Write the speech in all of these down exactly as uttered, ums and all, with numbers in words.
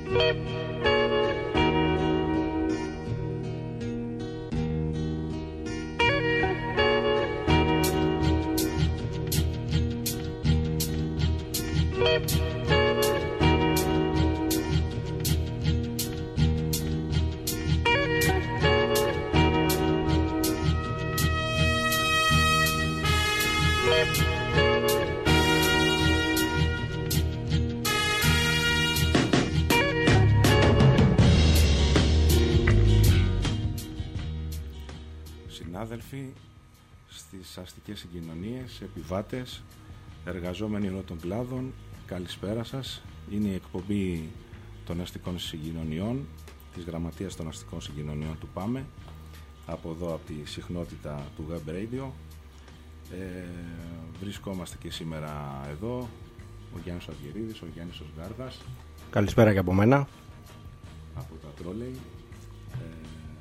Συνάδελφοι στις αστικές συγκοινωνίες, επιβάτες, εργαζόμενοι όλων των κλάδων, καλησπέρα σας. Είναι η εκπομπή των αστικών συγκοινωνιών, της Γραμματείας των Αστικών Συγκοινωνιών του ΠΑΜΕ, από εδώ από τη συχνότητα του Web Radio. Ε, βρισκόμαστε και σήμερα εδώ, ο Γιάννης Αυγερίδης, ο Γιάννης Οσγάρδας. Καλησπέρα και από μένα. Από τα Τρόλεϊ. Ε,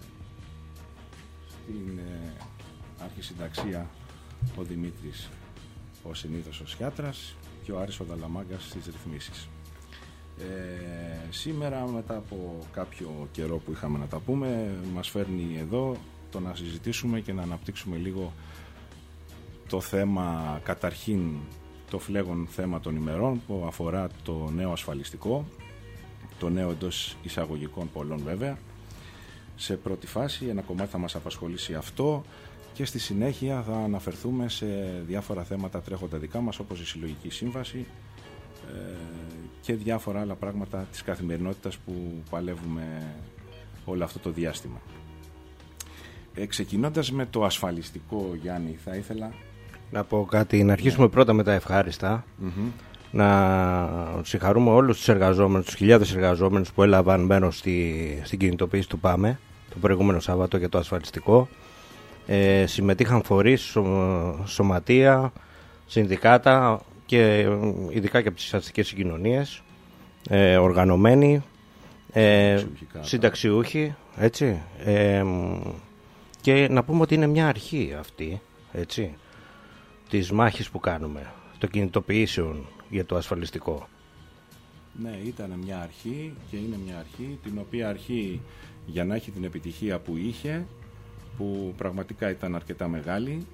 στην ε, αρχισυνταξία ο Δημήτρης, ο συνήθως ο Σιάτρας, και ο Άρης ο Δαλαμάγκας στις ρυθμίσεις. Ε, σήμερα, μετά από κάποιο καιρό που είχαμε να τα πούμε, μας φέρνει εδώ το να συζητήσουμε και να αναπτύξουμε λίγο το θέμα, καταρχήν το φλέγον θέμα των ημερών, που αφορά το νέο ασφαλιστικό, το νέο εντός εισαγωγικών πολλών βέβαια. Σε πρώτη φάση ένα κομμάτι θα μας απασχολήσει αυτό και στη συνέχεια θα αναφερθούμε σε διάφορα θέματα τρέχοντα δικά μας, όπως η συλλογική σύμβαση ε, και διάφορα άλλα πράγματα της καθημερινότητας που παλεύουμε όλο αυτό το διάστημα. Ε, ξεκινώντας με το ασφαλιστικό, Γιάννη, θα ήθελα να πω κάτι, να αρχίσουμε yeah. πρώτα με τα ευχάριστα. Mm-hmm. Να συγχαρούμε όλους τους εργαζόμενους, τους χιλιάδες εργαζόμενους που έλαβαν μέρος στη, στην κινητοποίηση του ΠΑΜΕ το προηγούμενο Σάββατο για το ασφαλιστικό. Ε, συμμετείχαν φορείς, σω, σωματεία, συνδικάτα και ειδικά και από τις αστικές συγκοινωνίες, ε, οργανωμένοι, ε, συνταξιούχοι, έτσι. Ε, και να πούμε ότι είναι μια αρχή αυτή, έτσι, της μάχης που κάνουμε, των κινητοποιήσεων για το ασφαλιστικό. Ναι, ήταν μια αρχή και είναι μια αρχή, την οποία αρχή, για να έχει την επιτυχία που είχε, που πραγματικά ήταν αρκετά μεγάλη,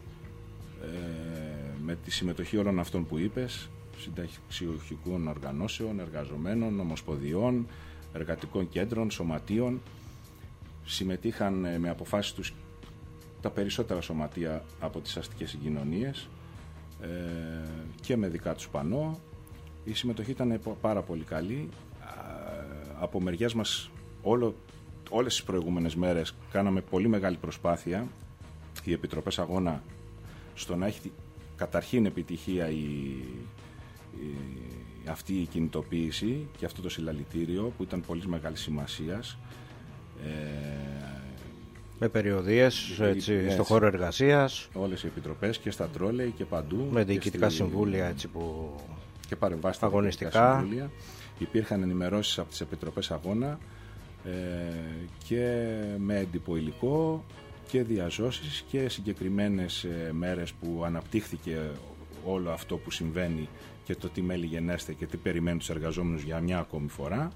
ε, με τη συμμετοχή όλων αυτών που είπες, συνταξιούχικών οργανώσεων, εργαζομένων, ομοσποδιών, εργατικών κέντρων, σωματείων. Συμμετείχαν ε, με αποφάσεις τους τα περισσότερα σωματεία από τις αστικές συγκοινωνίες ε, και με δικά τους πανό. Η συμμετοχή ήταν πάρα πολύ καλή. Από μεριάς μας όλο, όλες τις προηγούμενες μέρες κάναμε πολύ μεγάλη προσπάθεια οι Επιτροπές Αγώνα στο να έχει καταρχήν επιτυχία η, η, αυτή η κινητοποίηση και αυτό το συλλαλητήριο που ήταν πολύ μεγάλη σημασίας. Ε, με περιοδίες έτσι, έτσι, στο χώρο εργασίας. Όλες οι επιτροπές και στα Τρόλεϊ και παντού. Με διοικητικά στη... συμβούλια έτσι, που... και παρεμβάσει αγωνιστικά συμβούλια. Υπήρχαν ενημερώσεις από τις Επιτροπές Αγώνα ε, και με έντυπο υλικό και διαζώσεις και συγκεκριμένες ε, μέρες που αναπτύχθηκε όλο αυτό που συμβαίνει και το τι μέλη γενέστε και τι περιμένουν τους εργαζόμενους για μια ακόμη φορά,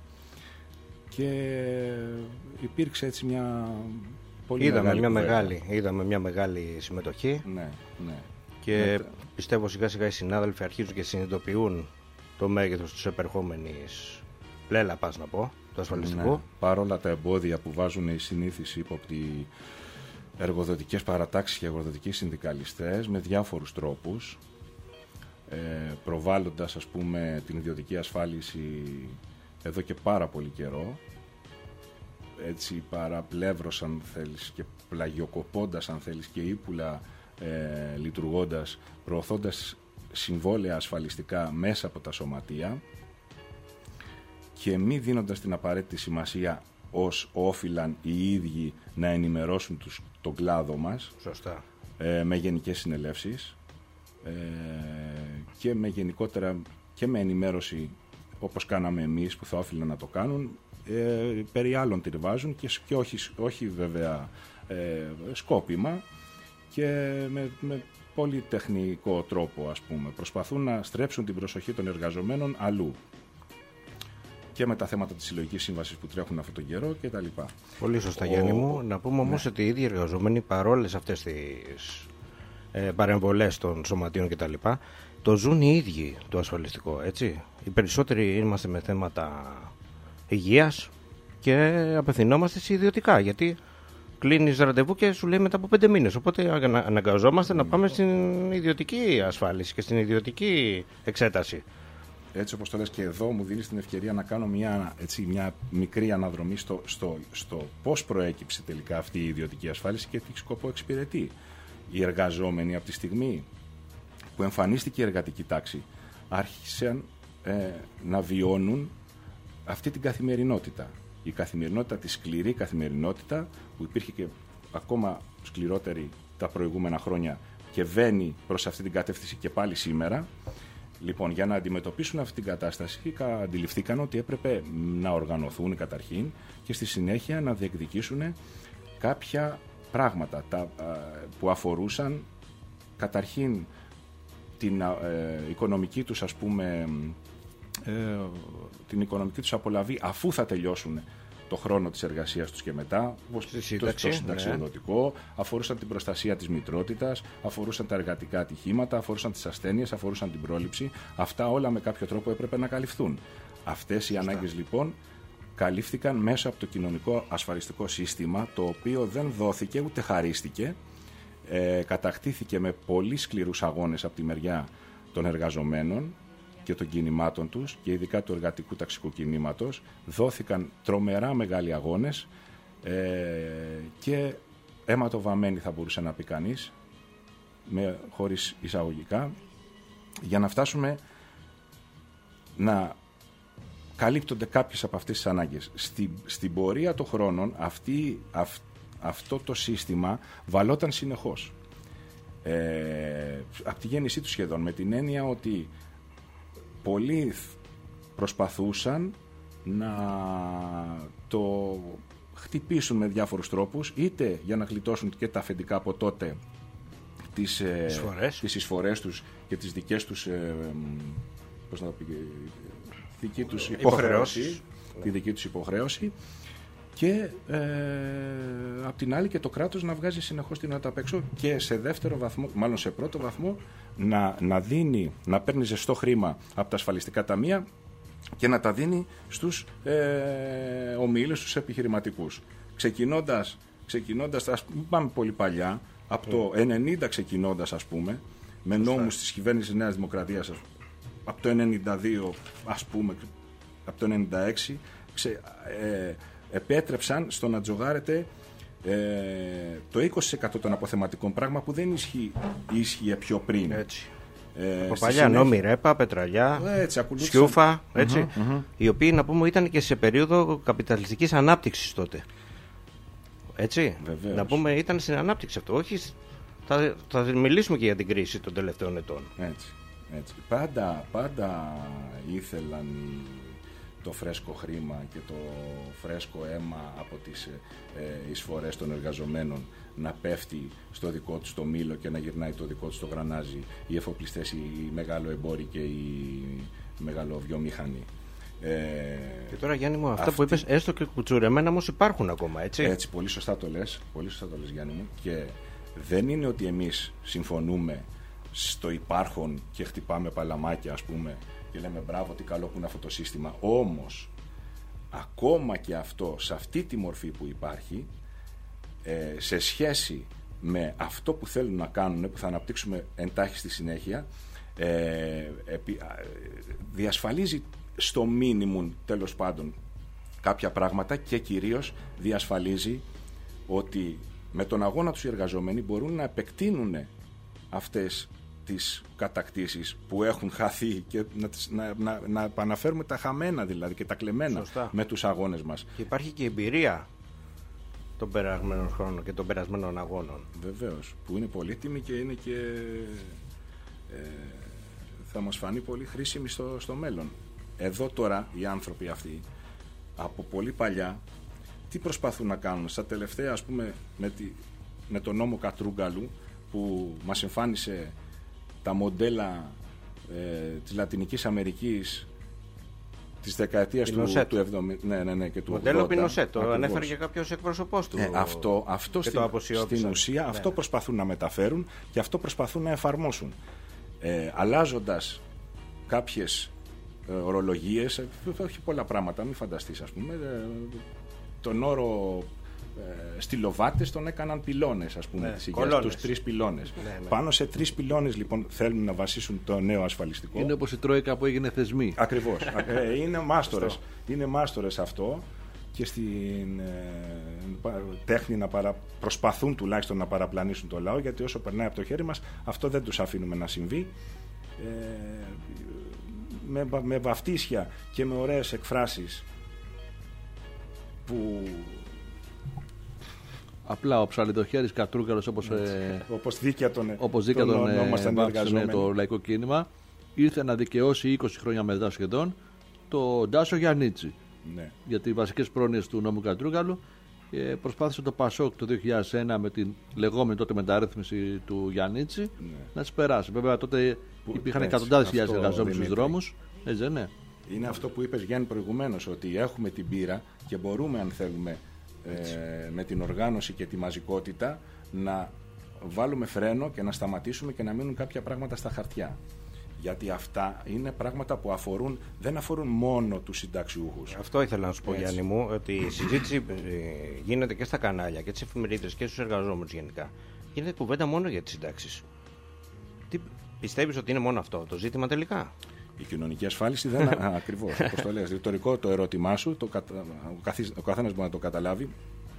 και υπήρξε έτσι μια πολύ είδαμε μεγάλη, μια μεγάλη είδαμε μια μεγάλη συμμετοχή. Ναι, ναι. Και με... πιστεύω σιγά σιγά οι συνάδελφοι αρχίζουν και συνειδητοποιούν το μέγεθος της επερχόμενης πλέλα, πας να πω, το ασφαλιστικό. Ναι. Παρόλα τα εμπόδια που βάζουν οι συνήθεις ύποπτοι εργοδοτικές παρατάξεις και εργοδοτικοί συνδικαλιστές με διάφορους τρόπους, ε, προβάλλοντας ας πούμε την ιδιωτική ασφάλιση εδώ και πάρα πολύ καιρό, έτσι παραπλεύρος αν θέλεις και πλαγιοκοπώντας αν θέλεις και ύπουλα ε, λειτουργώντας, προωθώντας συμβόλαια ασφαλιστικά μέσα από τα σωματεία και μη δίνοντας την απαραίτητη σημασία ως όφυλαν οι ίδιοι να ενημερώσουν τους, τον κλάδο μας. Σωστά. Ε, με γενικές συνελεύσεις ε, και με γενικότερα και με ενημέρωση όπως κάναμε εμείς που θα όφυλαν να το κάνουν, ε, περί άλλων τη βάζουν και, και όχι, όχι βέβαια ε, σκόπιμα και με, με πολύ τεχνικό τρόπο, ας πούμε. Προσπαθούν να στρέψουν την προσοχή των εργαζομένων αλλού. και με τα θέματα της συλλογικής σύμβασης που τρέχουν αυτόν τον καιρό κτλ. Πολύ σωστά, Ο... Γιάννη μου. Να πούμε όμως ναι. ότι οι ίδιοι εργαζόμενοι, παρόλες αυτές τις ε, παρεμβολές των σωματείων κτλ., το ζουν οι ίδιοι το ασφαλιστικό, έτσι. Οι περισσότεροι είμαστε με θέματα υγείας και απευθυνόμαστε σε ιδιωτικά, γιατί κλείνεις ραντεβού και σου λέει μετά από πέντε μήνες. Οπότε αναγκαζόμαστε mm. να πάμε στην ιδιωτική ασφάλιση και στην ιδιωτική εξέταση. Έτσι όπως το λες και εδώ μου δίνεις την ευκαιρία να κάνω μια, έτσι, μια μικρή αναδρομή στο, στο, στο πώς προέκυψε τελικά αυτή η ιδιωτική ασφάλιση και τι σκοπό εξυπηρετεί. Οι εργαζόμενοι από τη στιγμή που εμφανίστηκε η εργατική τάξη άρχισαν ε, να βιώνουν αυτή την καθημερινότητα. Η καθημερινότητα, τη σκληρή καθημερινότητα που υπήρχε και ακόμα σκληρότερη τα προηγούμενα χρόνια και βαίνει προς αυτή την κατεύθυνση και πάλι σήμερα. Λοιπόν, για να αντιμετωπίσουν αυτή την κατάσταση αντιληφθήκαν ότι έπρεπε να οργανωθούν καταρχήν και στη συνέχεια να διεκδικήσουν κάποια πράγματα τα, που αφορούσαν καταρχήν την ε, οικονομική τους, ας πούμε, ε, την οικονομική τους απολαβή αφού θα τελειώσουν το χρόνο της εργασίας τους και μετά, όπως το, το συνταξιοδοτικό, ναι. αφορούσαν την προστασία της μητρότητας, αφορούσαν τα εργατικά ατυχήματα, αφορούσαν τις ασθένειες, αφορούσαν την πρόληψη. Αυτά όλα με κάποιο τρόπο έπρεπε να καλυφθούν. Αυτές οι ανάγκες λοιπόν καλύφθηκαν μέσα από το κοινωνικό ασφαλιστικό σύστημα, το οποίο δεν δόθηκε ούτε χαρίστηκε. Ε, κατακτήθηκε με πολύ σκληρούς αγώνες από τη μεριά των εργαζομένων και των κινημάτων τους και ειδικά του εργατικού ταξικού κινήματος. Δόθηκαν τρομερά μεγάλοι αγώνες ε, και αιματοβαμμένοι θα μπορούσε να πει κανείς, με, χωρίς εισαγωγικά, για να φτάσουμε να καλύπτονται κάποιες από αυτές τις ανάγκες. Στη, στην πορεία των χρόνων αυτή, αυ, αυτό το σύστημα βαλόταν συνεχώς. Ε, από τη γέννησή του σχεδόν, με την έννοια ότι πολλοί προσπαθούσαν να το χτυπήσουν με διάφορους τρόπους, είτε για να γλιτώσουν και τα αφεντικά από τότε τις, εισφορές. τις εισφορές τους και τις δικές τους ε, πώς να το πει, δική τους υποχρέωση, τη δική τους υποχρέωση και ε, απ' την άλλη και το κράτος να βγάζει συνεχώς την νότα απ' έξω και σε δεύτερο βαθμό, μάλλον σε πρώτο βαθμό, να, να δίνει, να παίρνει ζεστό χρήμα από τα ασφαλιστικά ταμεία και να τα δίνει στους ε, ομίλους, στους επιχειρηματικούς. Ξεκινώντας, ξεκινώντας, ας πάμε πολύ παλιά, από το ενενήντα ξεκινώντας, ας πούμε, με νόμους της κυβέρνησης Νέας Δημοκρατίας, από το ενενήντα δύο, ας πούμε, από το ενενήντα έξι, ξε, ε, επέτρεψαν στο να τζογάρεται ε, το είκοσι τοις εκατό των αποθεματικών, πράγμα που δεν ισχύει, ίσχυε πιο πριν. Έτσι. Ε, από παλιά συνέχεια... νόμοι Ρέπα, Πετραλιά, έτσι, Σκιούφα, έτσι, mm-hmm, mm-hmm. οι οποίοι να πούμε ήταν και σε περίοδο καπιταλιστικής ανάπτυξης τότε. Έτσι, βεβαίως. Να πούμε ήταν στην ανάπτυξη αυτό, όχι, θα, θα μιλήσουμε και για την κρίση των τελευταίων ετών. Έτσι, έτσι. Πάντα, πάντα ήθελαν το φρέσκο χρήμα και το φρέσκο αίμα από τις ε, εισφορές των εργαζομένων να πέφτει στο δικό τους το μήλο και να γυρνάει το δικό τους το γρανάζι, οι εφοπλιστές, οι μεγαλοεμπόροι και οι μεγαλοβιομήχανοι. Ε, και τώρα, Γιάννη μου, αυτά αυτή... που είπες, έστω και κουτσουρεμένα όμως υπάρχουν ακόμα, έτσι. Έτσι, πολύ σωστά το λες, πολύ σωστά το λες, Γιάννη μου, και δεν είναι ότι εμείς συμφωνούμε στο υπάρχον και χτυπάμε παλαμάκια, ας πούμε, και λέμε μπράβο, τι καλό που είναι αυτό το σύστημα. Όμως, ακόμα και αυτό, σε αυτή τη μορφή που υπάρχει, ε, σε σχέση με αυτό που θέλουν να κάνουν, που θα αναπτύξουμε εντάχει στη συνέχεια, ε, επί, διασφαλίζει στο μίνιμουμ, τέλος πάντων, κάποια πράγματα και κυρίως διασφαλίζει ότι με τον αγώνα τους οι εργαζόμενοι μπορούν να επεκτείνουν αυτές τις κατακτήσεις που έχουν χαθεί και να, τις, να, να, να επαναφέρουμε τα χαμένα δηλαδή και τα κλεμμένα. Σωστά. Με τους αγώνες μας. Και υπάρχει και εμπειρία των περασμένων χρόνων και των περασμένων αγώνων. Βεβαίως, που είναι πολύτιμη και είναι και ε, θα μας φανεί πολύ χρήσιμη στο, στο μέλλον. Εδώ τώρα οι άνθρωποι αυτοί από πολύ παλιά τι προσπαθούν να κάνουν στα τελευταία, ας πούμε, με, τη, με τον νόμο Κατρούγκαλου που μας εμφάνισε τα μοντέλα ε, της Λατινικής Αμερικής, της δεκαετίας του, του εβδομήντα. Ναι, ναι, ναι, και του μοντέλο ογδόντα. Πινοσέτ, το ανέφερε και κάποιος εκπρόσωπός του. Ε, αυτό αυτό στην, στην ουσία ναι. αυτό προσπαθούν να μεταφέρουν και αυτό προσπαθούν να εφαρμόσουν. Ε, αλλάζοντας κάποιες ε, ορολογίες, ε, όχι πολλά πράγματα, μην φανταστείς, ας πούμε, ε, τον όρο ε, στυλοβάτες τον έκαναν πυλώνες, ας πούμε, ναι, της υγείας, τους τρεις πυλώνες. Ναι, ναι. Πάνω σε τρεις πυλώνες λοιπόν θέλουν να βασίσουν το νέο ασφαλιστικό. Είναι όπως η Τρόικα που έγινε θεσμή. Ακριβώς. ε, είναι μάστορες. είναι μάστορες αυτό και στην ε, τέχνη να παρα, προσπαθούν τουλάχιστον να παραπλανήσουν το λαό, γιατί όσο περνάει από το χέρι μας αυτό δεν τους αφήνουμε να συμβεί. Ε, με, με βαφτίσια και με ωραίες εκφράσεις που απλά ο Ψαλιδοχέρης Κατρούγκαλος, όπως, ε, όπως δίκαια τον, όπως δίκαια τον, τον ε, ε, το λαϊκό κίνημα, ήρθε να δικαιώσει είκοσι χρόνια μετά σχεδόν το Ντάσο Γιαννίτσι. Ναι. Γιατί οι βασικές πρόνοιες του νόμου Κατρούγκαλου ε, προσπάθησε το Πασόκ το δύο χιλιάδες ένα με την λεγόμενη τότε μεταρρύθμιση του Γιαννίτσι ναι. να τις περάσει. Βέβαια τότε που, υπήρχαν εκατοντάδες χιλιάδες εργαζόμενους στους δρόμους. Έτσι δεν είναι. Είναι αυτό που είπες, Γιάννη, προηγουμένως, ότι έχουμε την πείρα και μπορούμε, αν θέλουμε, ε, με την οργάνωση και τη μαζικότητα να βάλουμε φρένο και να σταματήσουμε και να μείνουν κάποια πράγματα στα χαρτιά. Γιατί αυτά είναι πράγματα που αφορούν, δεν αφορούν μόνο τους συνταξιούχους. Αυτό ήθελα να σου πω, έτσι. Γιάννη μου, ότι η συζήτηση γίνεται και στα κανάλια και τις εφημερίδες και στους εργαζόμενους γενικά. Γίνεται κουβέντα μόνο για τις συντάξεις. Τι πιστεύεις ότι είναι μόνο αυτό το ζήτημα τελικά? Η κοινωνική ασφάλιση δεν είναι ακριβώς, όπως το λες. Ρητορικό το ερώτημά σου, το, ο, καθής, ο καθένας μπορεί να το καταλάβει.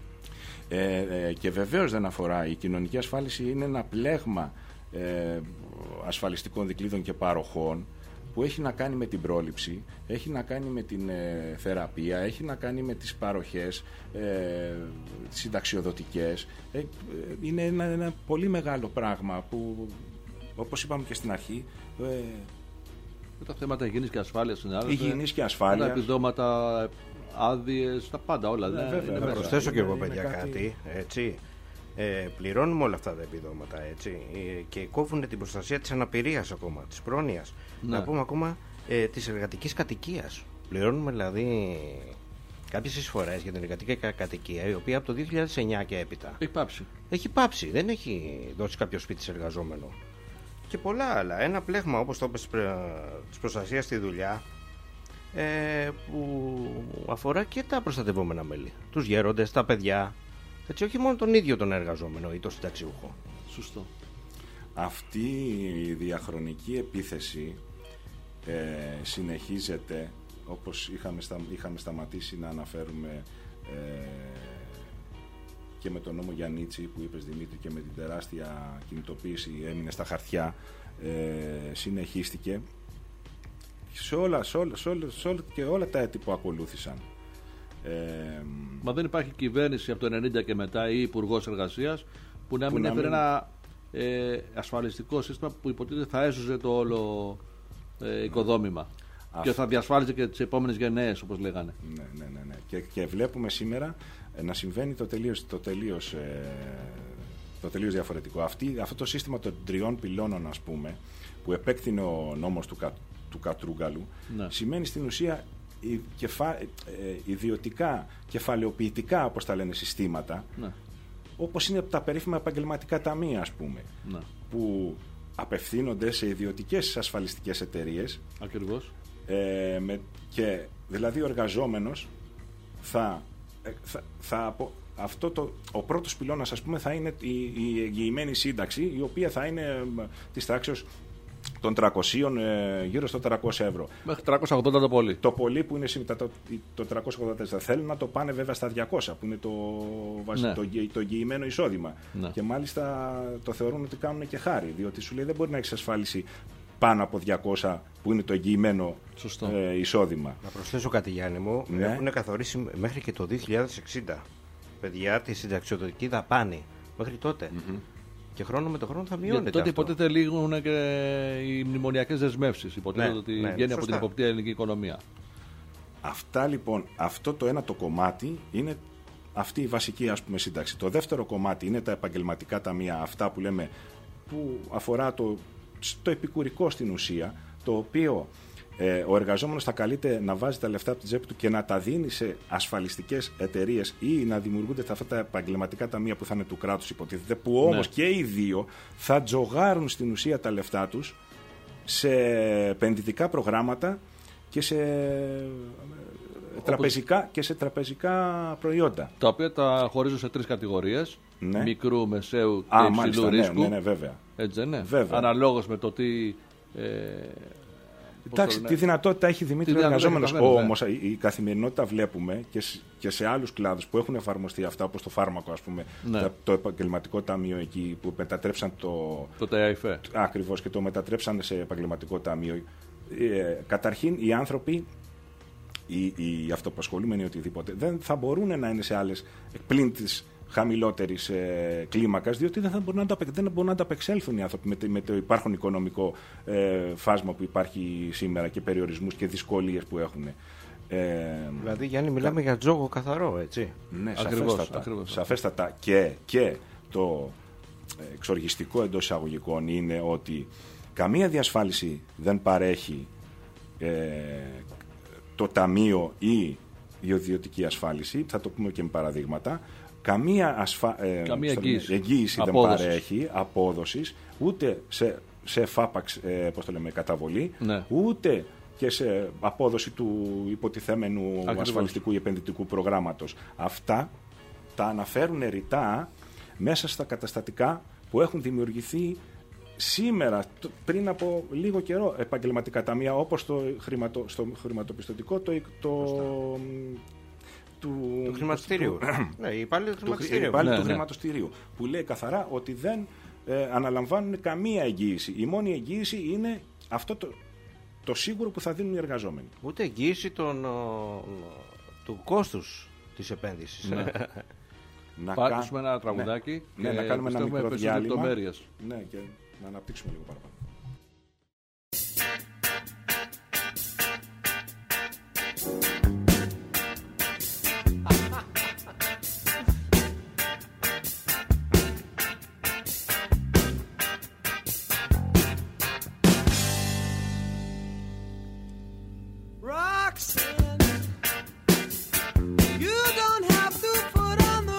Ε, ε, και βεβαίως δεν αφορά. Η κοινωνική ασφάλιση είναι ένα πλέγμα ε, ασφαλιστικών δικλείδων και παροχών που έχει να κάνει με την πρόληψη, έχει να κάνει με την ε, θεραπεία, έχει να κάνει με τις παροχές ε, συνταξιοδοτικές. Ε, είναι ένα, ένα πολύ μεγάλο πράγμα που, όπως είπαμε και στην αρχή, ε, με τα θέματα υγιεινής και ασφάλειας συνάδελφε. Υγιεινής και ασφάλεια. Τα επιδόματα, άδειες, τα πάντα όλα. Ναι, βέβαια, είναι θα προσθέσω και εγώ, παιδιά, κάτι. κάτι έτσι. Ε, πληρώνουμε όλα αυτά τα επιδόματα, έτσι. Ε, και κόβουν την προστασία της αναπηρίας ακόμα, της πρόνοιας. Ναι. Να πούμε ακόμα ε, της εργατικής κατοικίας. Πληρώνουμε δηλαδή κάποιες εισφορές για την εργατική κατοικία, η οποία από το δύο χιλιάδες εννιά και έπειτα έχει πάψει. Έχει πάψει, δεν έχει δώσει κάποιο σπίτι σε εργαζόμενο. Και πολλά άλλα. Ένα πλέγμα, όπως το είπες, της προστασίας στη δουλειά, ε, που αφορά και τα προστατευόμενα μέλη. Τους γέροντες, τα παιδιά. Έτσι, όχι μόνο τον ίδιο τον εργαζόμενο ή τον συνταξιούχο. Σωστό. Αυτή η διαχρονική επίθεση ε, συνεχίζεται, όπως είχαμε, στα, είχαμε σταματήσει να αναφέρουμε ε, και με τον νόμο Γιαννίτσι που είπες, Δημήτρη, και με την τεράστια κινητοποίηση έμεινε στα χαρτιά, ε, συνεχίστηκε σε όλα, σε όλα, σε όλα, σε όλα και όλα τα έτη που ακολούθησαν. Ε, Μα δεν υπάρχει κυβέρνηση από το ενενήντα και μετά ή υπουργός εργασίας που να μην έφερε μην... ένα ε, ασφαλιστικό σύστημα που υποτίθεται θα έσωζε το όλο ε, οικοδόμημα. Αυτό. Και θα διασφάλιζε και τις επόμενες γενναίες, όπως λέγανε. Ναι, ναι, ναι, ναι. Και, και βλέπουμε σήμερα ε, να συμβαίνει το τελείως, το τελείως, ε, το τελείως διαφορετικό. Αυτή, αυτό το σύστημα των τριών πυλώνων, ας πούμε, που επέκτηνε ο νόμος του, κα, του Κατρούγκαλου, ναι. σημαίνει στην ουσία η, κεφα, ε, ιδιωτικά, κεφαλαιοποιητικά, όπως τα λένε, συστήματα, ναι. όπως είναι τα περίφημα επαγγελματικά ταμεία, ας πούμε, ναι. που απευθύνονται σε ιδιωτικές ασφαλιστικές εταιρείες. Ακριβώς. Ε, με, και δηλαδή ο εργαζόμενος θα, θα, θα αυτό το, ο πρώτος πυλώνας, ας πούμε, θα είναι η, η εγγυημένη σύνταξη, η οποία θα είναι της τάξης των τριακοσίων, ε, γύρω στο τριακόσια ευρώ. Μέχρι τριακόσια ογδόντα το πολύ. Το πολύ που είναι το, το τριακόσια ογδόντα τέσσερα. Θέλουν να το πάνε βέβαια στα διακόσια, που είναι το, ναι. το, το εγγυημένο εισόδημα. Ναι. Και μάλιστα το θεωρούν ότι κάνουν και χάρη, διότι σου λέει δεν μπορεί να έχεις ασφάλιση πάνω από διακόσια που είναι το εγγυημένο ε, εισόδημα. Να προσθέσω κάτι, Γιάννη μου. Ναι. Έχουν καθορίσει μέχρι και το δύο χιλιάδες εξήντα, παιδιά, τη συνταξιοδοτική δαπάνη. Μέχρι τότε. Mm-hmm. Και χρόνο με το χρόνο θα μειώνεται. Τότε υποτίθεται λήγουν και οι μνημονιακές δεσμεύσεις. Υποτίθεται ναι, ότι ναι, βγαίνει από την υποπτία ελληνική οικονομία. Αυτά λοιπόν, αυτό το ένα το κομμάτι είναι αυτή η βασική, ας πούμε, σύνταξη. Το δεύτερο κομμάτι είναι τα επαγγελματικά ταμεία, αυτά που λέμε, που αφορά το, το επικουρικό στην ουσία, το οποίο Ε, ο εργαζόμενος θα καλείται να βάζει τα λεφτά από την τσέπη του και να τα δίνει σε ασφαλιστικές εταιρείες ή να δημιουργούνται αυτά τα επαγγελματικά ταμεία που θα είναι του κράτους, υποτίθεται, που όμως ναι. και οι δύο θα τζογάρουν στην ουσία τα λεφτά τους σε επενδυτικά προγράμματα και σε τραπεζικά, και σε τραπεζικά προϊόντα. Τα οποία τα χωρίζουν σε τρεις κατηγορίες. Ναι. Μικρού, μεσαίου και Α, υψηλού μάλιστα, ρίσκου. Ναι, ναι, βέβαια. Έτσι δεν είναι. Βέβαια. Αναλόγως με το τι... Ε, εντάξει, τι δυνατότητα έχει Δημήτρη ο εργαζόμενος. Όμως η, η καθημερινότητα βλέπουμε και, και σε άλλους κλάδους που έχουν εφαρμοστεί αυτά, όπως το φάρμακο, ας πούμε, ναι. το, το επαγγελματικό ταμείο εκεί που μετατρέψαν το. Το ΤΑΙΦΕ. Ακριβώς, και το μετατρέψαν σε επαγγελματικό ταμείο. Ε, καταρχήν οι άνθρωποι, οι, οι αυτοαπασχολούμενοι, οτιδήποτε, δεν θα μπορούν να είναι σε άλλες πλην της χαμηλότερης ε, κλίμακας, διότι δεν θα μπορούν να, τα, δεν μπορούν να ανταπεξέλθουν οι άνθρωποι με το, με το υπάρχον οικονομικό ε, φάσμα που υπάρχει σήμερα και περιορισμούς και δυσκολίες που έχουν. Ε, δηλαδή, Γιάννη, μιλάμε κα... για τζόγο καθαρό, έτσι. Ναι, ακριβώς, σαφέστατα. Ακριβώς. Σαφέστατα. Και, και το εξοργιστικό εντός εισαγωγικών είναι ότι καμία διασφάλιση δεν παρέχει ε, το ταμείο ή η ιδιωτική ασφάλιση. Θα το πούμε και με παραδείγματα. Καμία, ασφα... Καμία εγγύηση, εγγύηση δεν παρέχει απόδοσης, ούτε σε, σε φάπαξ ε, πώς το λέμε, καταβολή, ναι. ούτε και σε απόδοση του υποτιθέμενου Ακριβώς. ασφαλιστικού ή επενδυτικού προγράμματος. Αυτά τα αναφέρουν ρητά μέσα στα καταστατικά που έχουν δημιουργηθεί σήμερα, πριν από λίγο καιρό, επαγγελματικά ταμεία, όπως το χρηματο, στο χρηματοπιστωτικό, το... το του, του χρηματιστηρίου. Ναι, οι υπάλληλοι του χρηματιστηρίου. Ναι, ναι, του ναι. χρηματιστηρίου. Που λέει καθαρά ότι δεν ε, αναλαμβάνουν καμία εγγύηση. Η μόνη εγγύηση είναι αυτό το, το σίγουρο που θα δίνουν οι εργαζόμενοι. Ούτε εγγύηση των, ο, του κόστους της επένδυσης. Ναι. Να πάρουμε ένα τραγουδάκι ναι, και ναι, να κάνουμε ένα μικρό διάλειμμα. Ναι, και να αναπτύξουμε λίγο παραπάνω.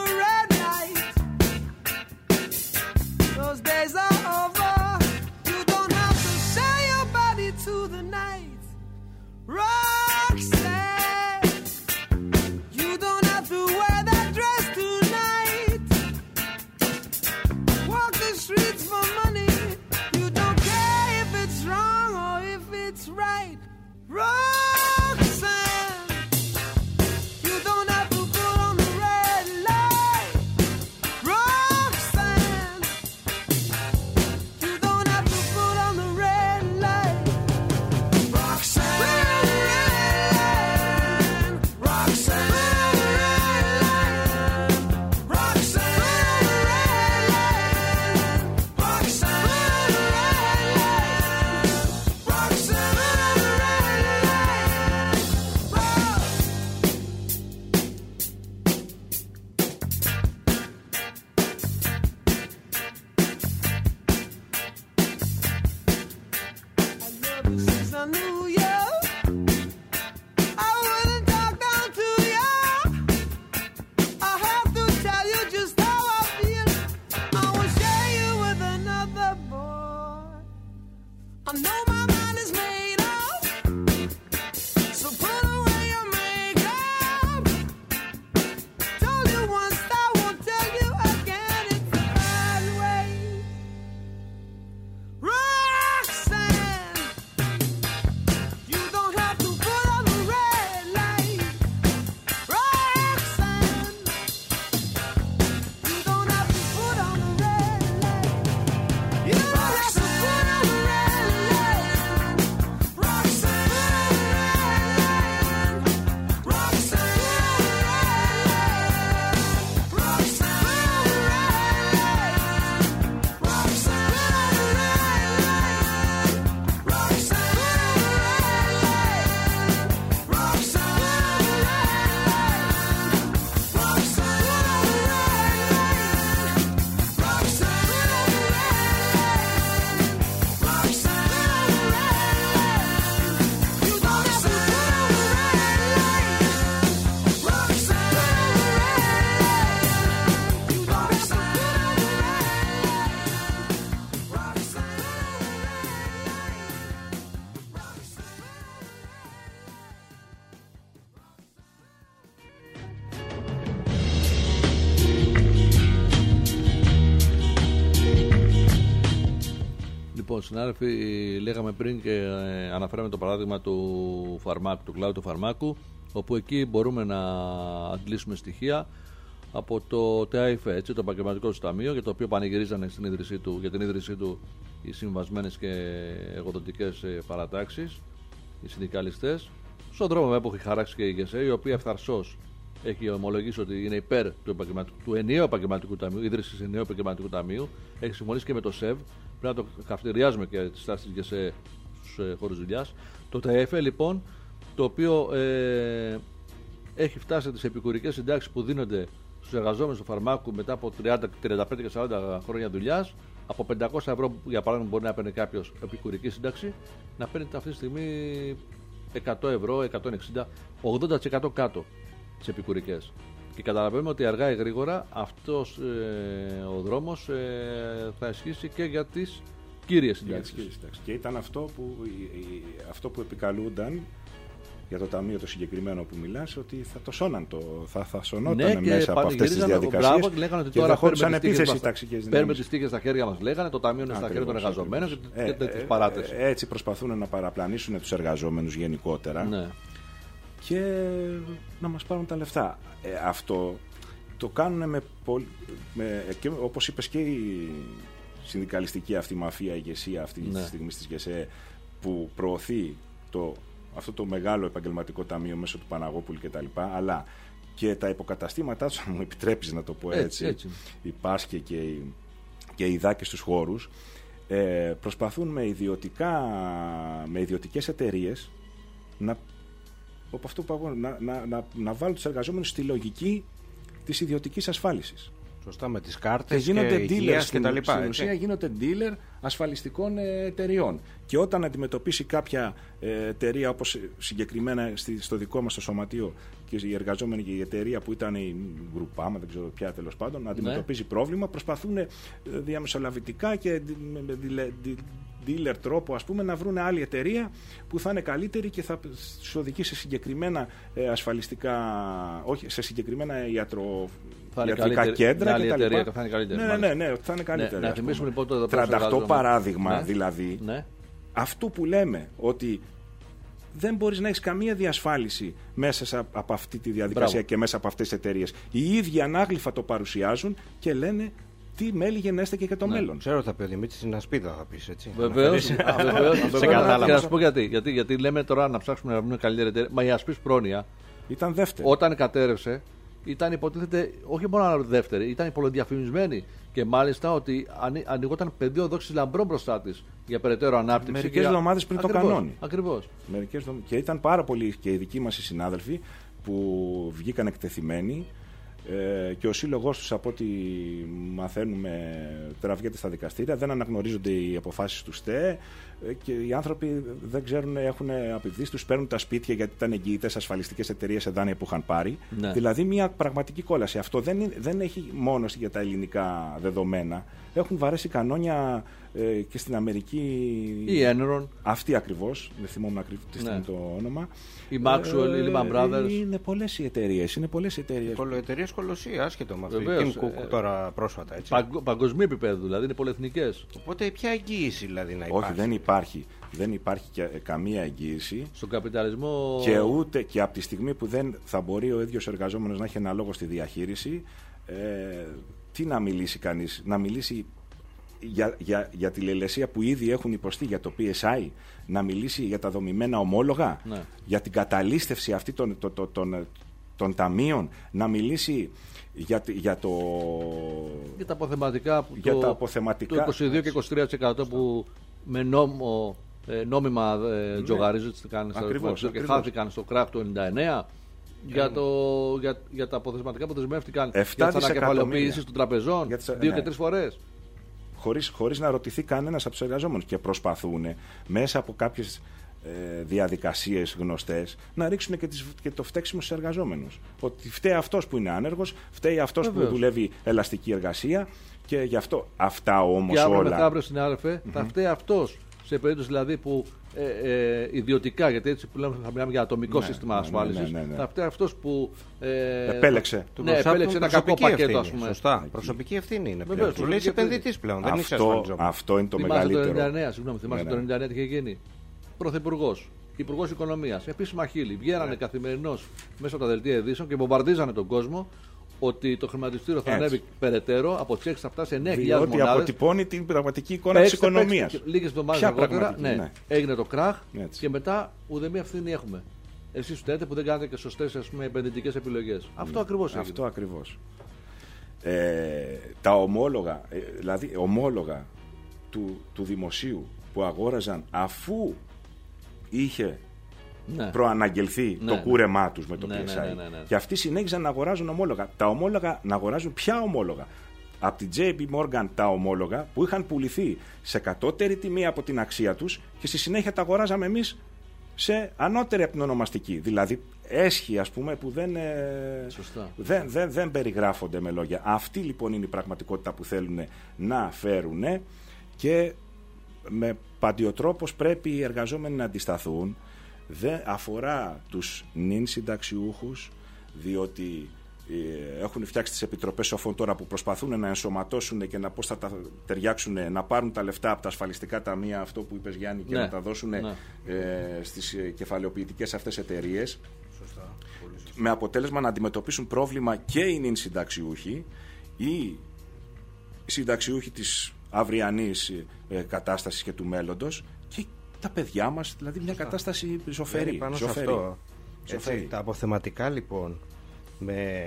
Those days are over. You don't Λοιπόν, συνάδελφοι, λέγαμε πριν και ε, αναφέραμε το παράδειγμα του φαρμάκου, του κλάδου του φαρμάκου, όπου εκεί μπορούμε να αντλήσουμε στοιχεία από το ΤΑΙΦΕ, έτσι, το επαγγελματικό του ταμείο, για το οποίο πανηγυρίζανε στην ίδρυσή του, για την ίδρυσή του οι συμβασμένες και εργοδοτικές παρατάξεις, οι συνδικαλιστές. Στον δρόμο που έχει χαράξει και η ΓΕΣΕ, η οποία ευθαρσώς έχει ομολογήσει ότι είναι υπέρ του, του ενιαίου επαγγελματικού ταμείου, ίδρυσης ενιαίου επαγγελματικού ταμείου, έχει συμφωνήσει και με το ΣΕΒ. Πρέπει να το καυτηριάζουμε και τις στάσεις της ΓΕΣΕ στους ε, χώρους δουλειάς. Το ΤΑΙΦΕ, λοιπόν, το οποίο ε, έχει φτάσει τις επικουρικές συντάξεις που δίνονται στους εργαζόμενους του φαρμάκου μετά από τριάντα, τριάντα πέντε και σαράντα χρόνια δουλειάς, από πεντακόσια ευρώ, για παράδειγμα, μπορεί να παίρνει κάποιος επικουρική σύνταξη, να παίρνει αυτή τη στιγμή εκατό ευρώ, εκατόν εξήντα, ογδόντα τοις εκατό κάτω τις επικουρικές. Και καταλαβαίνουμε ότι αργά ή γρήγορα αυτός ε, ο δρόμος ε, θα ισχύσει και για τις κύριες συντάξεις. Και ήταν αυτό που, αυτό που επικαλούνταν για το ταμείο το συγκεκριμένο που μιλάς, ότι θα το σώναν, το, θα, θα σωνόταν ναι, μέσα από αυτές τις διαδικασίες. Μπράβο, και λέγανε ότι τώρα παίρνουμε επίθεση ταξικές δυνάμεις. Παίρνουμε τις τύχες στα χέρια μας, λέγανε, το ταμείο είναι στα χέρια των εργαζομένων και, ε, και τις παράτες. Ε, έτσι προσπαθούν να παραπλανήσουν τους εργαζόμενους γενικότερα ναι. και να μας πάρουν τα λεφτά. Ε, αυτό το κάνουν με, με και, όπως είπες, και η συνδικαλιστική αυτή μαφία, η ηγεσία αυτή ναι. τη στιγμή της ΓΕΣΕ, που προωθεί το αυτό το μεγάλο επαγγελματικό ταμείο μέσω του Παναγόπουλου κτλ. Αλλά και τα υποκαταστήματά του, αν μου επιτρέπεις να το πω έτσι, έτσι, έτσι. η Πάσκε και οι, και οι Δάκες στους χώρους, ε, προσπαθούν με, ιδιωτικά, με ιδιωτικές εταιρείες να, αυτό που, να, να, να, να βάλουν τους εργαζόμενους στη λογική της ιδιωτικής ασφάλισης. Σωστά, με τις κάρτες και, και υγείας και τα λοιπά. Στην ουσία γίνονται dealer ασφαλιστικών εταιριών. Και όταν αντιμετωπίσει κάποια εταιρεία, όπως συγκεκριμένα στο δικό μας το σωματείο και οι εργαζόμενοι και η εταιρεία που ήταν η Γκρουπάμα, δεν ξέρω ποια τέλος πάντων, να αντιμετωπίζει ναι. πρόβλημα, προσπαθούν διαμεσολαβητικά και με dealer τρόπο, ας πούμε, να βρουν άλλη εταιρεία που θα είναι καλύτερη και θα τους οδηγήσει σε συγκεκριμένα ασφαλιστικά, όχι, σε συγκεκριμένα ιατρο. Ιατρικά κέντρα και τα λοιπά. Θα είναι καλύτερη, ναι, ναι, ναι, θα είναι καλύτερη. Ναι, να θυμίσουμε λοιπόν το τρανταχτό παράδειγμα, ναι, δηλαδή, ναι. αυτού που λέμε ότι δεν μπορείς να έχεις καμία διασφάλιση μέσα από αυτή τη διαδικασία Μπράβο. Και μέσα από αυτές τις εταιρείες. Οι ίδιοι ανάγλυφα το παρουσιάζουν και λένε τι μέλη γενέστε και για το ναι. μέλλον. Ξέρω, θα πει ο Δημήτρης, είναι ασπίδα, θα πεις έτσι. Βεβαίως. Σε κατάλαβα. Και να σου πω γιατί. γιατί. Γιατί λέμε τώρα να ψάξουμε να βρούμε καλύτερη εταιρεία. Μα η Ασπής Πρόνοια ήταν δεύτερη. Όταν κατέρευσε, ήταν υποτίθεται όχι μόνο δεύτερη, ήταν πολυδιαφημισμένη. Και μάλιστα ότι ανοιγόταν πεδίο δόξης λαμπρών μπροστά της για περαιτέρω ανάπτυξη. Μερικές εβδομάδες πριν ακριβώς, το κανόνι. Ακριβώς. Μερικές... Και ήταν πάρα πολλοί και οι δικοί μας οι συνάδελφοι που βγήκαν εκτεθειμένοι ε, και ο σύλλογός τους, από ό,τι μαθαίνουμε, τραβιέται στα δικαστήρια, δεν αναγνωρίζονται οι αποφάσεις του ΣΤΕ και οι άνθρωποι δεν ξέρουν, έχουν απειδήσει, τους παίρνουν τα σπίτια γιατί ήταν εγγυητές ασφαλιστικές εταιρείες σε δάνεια που είχαν πάρει. Ναι. Δηλαδή μια πραγματική κόλαση. Αυτό δεν, είναι, δεν έχει μόνο για τα ελληνικά δεδομένα. Έχουν βαρέσει κανόνια ε, και στην Αμερική. Η Enron. Αυτή ακριβώς. Δεν θυμόμουν ακριβώς ναι. το όνομα. Η Maxwell, η Lehman Brothers. Είναι πολλές οι εταιρείες. Είναι πολλές οι εταιρείες. Εταιρείες κολοσσία, άσχετο με αυτό. Η Tim Cook τώρα πρόσφατα. Έτσι. Παγκο, παγκοσμίου επίπεδου, δηλαδή είναι πολυεθνικές. Οπότε ποια εγγύηση δηλαδή να υπάρχει? Όχι, δεν υπάρχει. Δεν υπάρχει και καμία εγγύηση. Στον καπιταλισμό. Και ούτε και από τη στιγμή που δεν θα μπορεί ο ίδιος ο εργαζόμενος να έχει ένα λόγο στη διαχείριση, ε, τι να μιλήσει κανείς, να μιλήσει για, για, για τη λελεσία που ήδη έχουν υποστεί, για το πι ες άι, να μιλήσει για τα δομημένα ομόλογα, ναι. για την καταλήστευση αυτή των, των, των, των, των ταμείων, να μιλήσει για, για το... Για τα αποθεματικά, που για το, τα αποθεματικά το είκοσι δύο και είκοσι τρία τοις εκατό που με νόμο, ε, νόμιμα ε, τζογαρίζονται ναι. και χάθηκαν στο κράχ του ενενήντα εννέα. Για, το, για, για τα αποθεματικά που δεσμεύτηκαν για τις ανακεφαλαιοποίησεις των τραπεζών τις, δύο ναι. και τρεις φορές. Χωρίς, χωρίς να ρωτηθεί κανένας από τους εργαζόμενους. Και προσπαθούν μέσα από κάποιες ε, διαδικασίες γνωστές να ρίξουν και, τις, και το φταίξιμο στους εργαζόμενους. Ότι φταίει αυτός που είναι άνεργος, φταίει αυτός Βεβαίως. που δουλεύει ελαστική εργασία και γι' αυτό αυτά όμως και όλα. Και αύριο συνάδελφε, mm-hmm. θα φταίει αυτός. Σε περίπτωση δηλαδή που ε, ε, ιδιωτικά, γιατί έτσι που λέμε θα μιλάμε για ατομικό ναι, σύστημα ναι, ασφάλισης, ναι, ναι, ναι. θα φταίει αυτός που ε, επέλεξε, ναι, επέλεξε ένα κακό πακέτο, ας πούμε. Σωστά. Εκεί. Προσωπική ευθύνη είναι. Βεβαίως, Του λέει επενδυτής πλέον. Δεν είσαι ασφαλιζόμενος. Αυτό είναι το θυμάσαι μεγαλύτερο. Το ενενήντα εννέα, συγγνώμη, θυμάσαι ναι, το ναι. ενενήντα εννέα τι είχε γίνει. Πρωθυπουργός, Υπουργός Οικονομίας, επίσημα χείλη. Βγαίνανε ναι. καθημερινώς μέσα από τα δελτία ειδήσεων και βομβαρδίζανε τον κόσμο ότι το χρηματιστήριο θα ανέβει περαιτέρω από τις έξι θα φτάσει σε εννέα χιλιάδες μονάδες. Διότι αποτυπώνει την πραγματική εικόνα της οικονομίας. Λίγες εβδομάδες αργότερα ναι, ναι. έγινε το κράχ Έτσι. και μετά ουδέμια ευθύνη έχουμε. Εσείς φταίτε που δεν κάνετε και σωστές επενδυτικές επιλογές. Ναι. Αυτό ακριβώς έγινε. Αυτό ακριβώς. Ε, τα ομόλογα, ε, δηλαδή ομόλογα του, του δημοσίου που αγόραζαν αφού είχε ναι. προαναγγελθεί ναι, το κούρεμά ναι. τους με το ναι, πι ες άι. Ναι, ναι, ναι, ναι. Και αυτοί συνέχιζαν να αγοράζουν ομόλογα. Τα ομόλογα να αγοράζουν ποια ομόλογα? Από την τζέι πι Morgan τα ομόλογα που είχαν πουληθεί σε κατώτερη τιμή από την αξία τους και στη συνέχεια τα αγοράζαμε εμείς σε ανώτερη από την ονομαστική. Δηλαδή έσχη, ας πούμε, που δεν, δεν, δεν, δεν περιγράφονται με λόγια. Αυτή λοιπόν είναι η πραγματικότητα που θέλουν να φέρουν και με παντιοτρόπως πρέπει οι εργαζόμενοι να αντισταθούν. Δεν αφορά τους νυν συνταξιούχους, διότι ε, έχουν φτιάξει τις επιτροπές σοφών τώρα που προσπαθούν να ενσωματώσουν και να πώς θα τα ταιριάξουν, να πάρουν τα λεφτά από τα ασφαλιστικά ταμεία, αυτό που είπες Γιάννη, και ναι, να τα δώσουν ναι. ε, στις κεφαλαιοποιητικές αυτές εταιρείες. Σωστά. Με αποτέλεσμα να αντιμετωπίσουν πρόβλημα και οι νυν συνταξιούχοι ή οι συνταξιούχοι της αυριανής ε, κατάστασης και του μέλλοντος και τα παιδιά μας, δηλαδή μια κατάσταση ζωφερή. Πάνω σε αυτό. Έτσι, τα αποθεματικά λοιπόν, με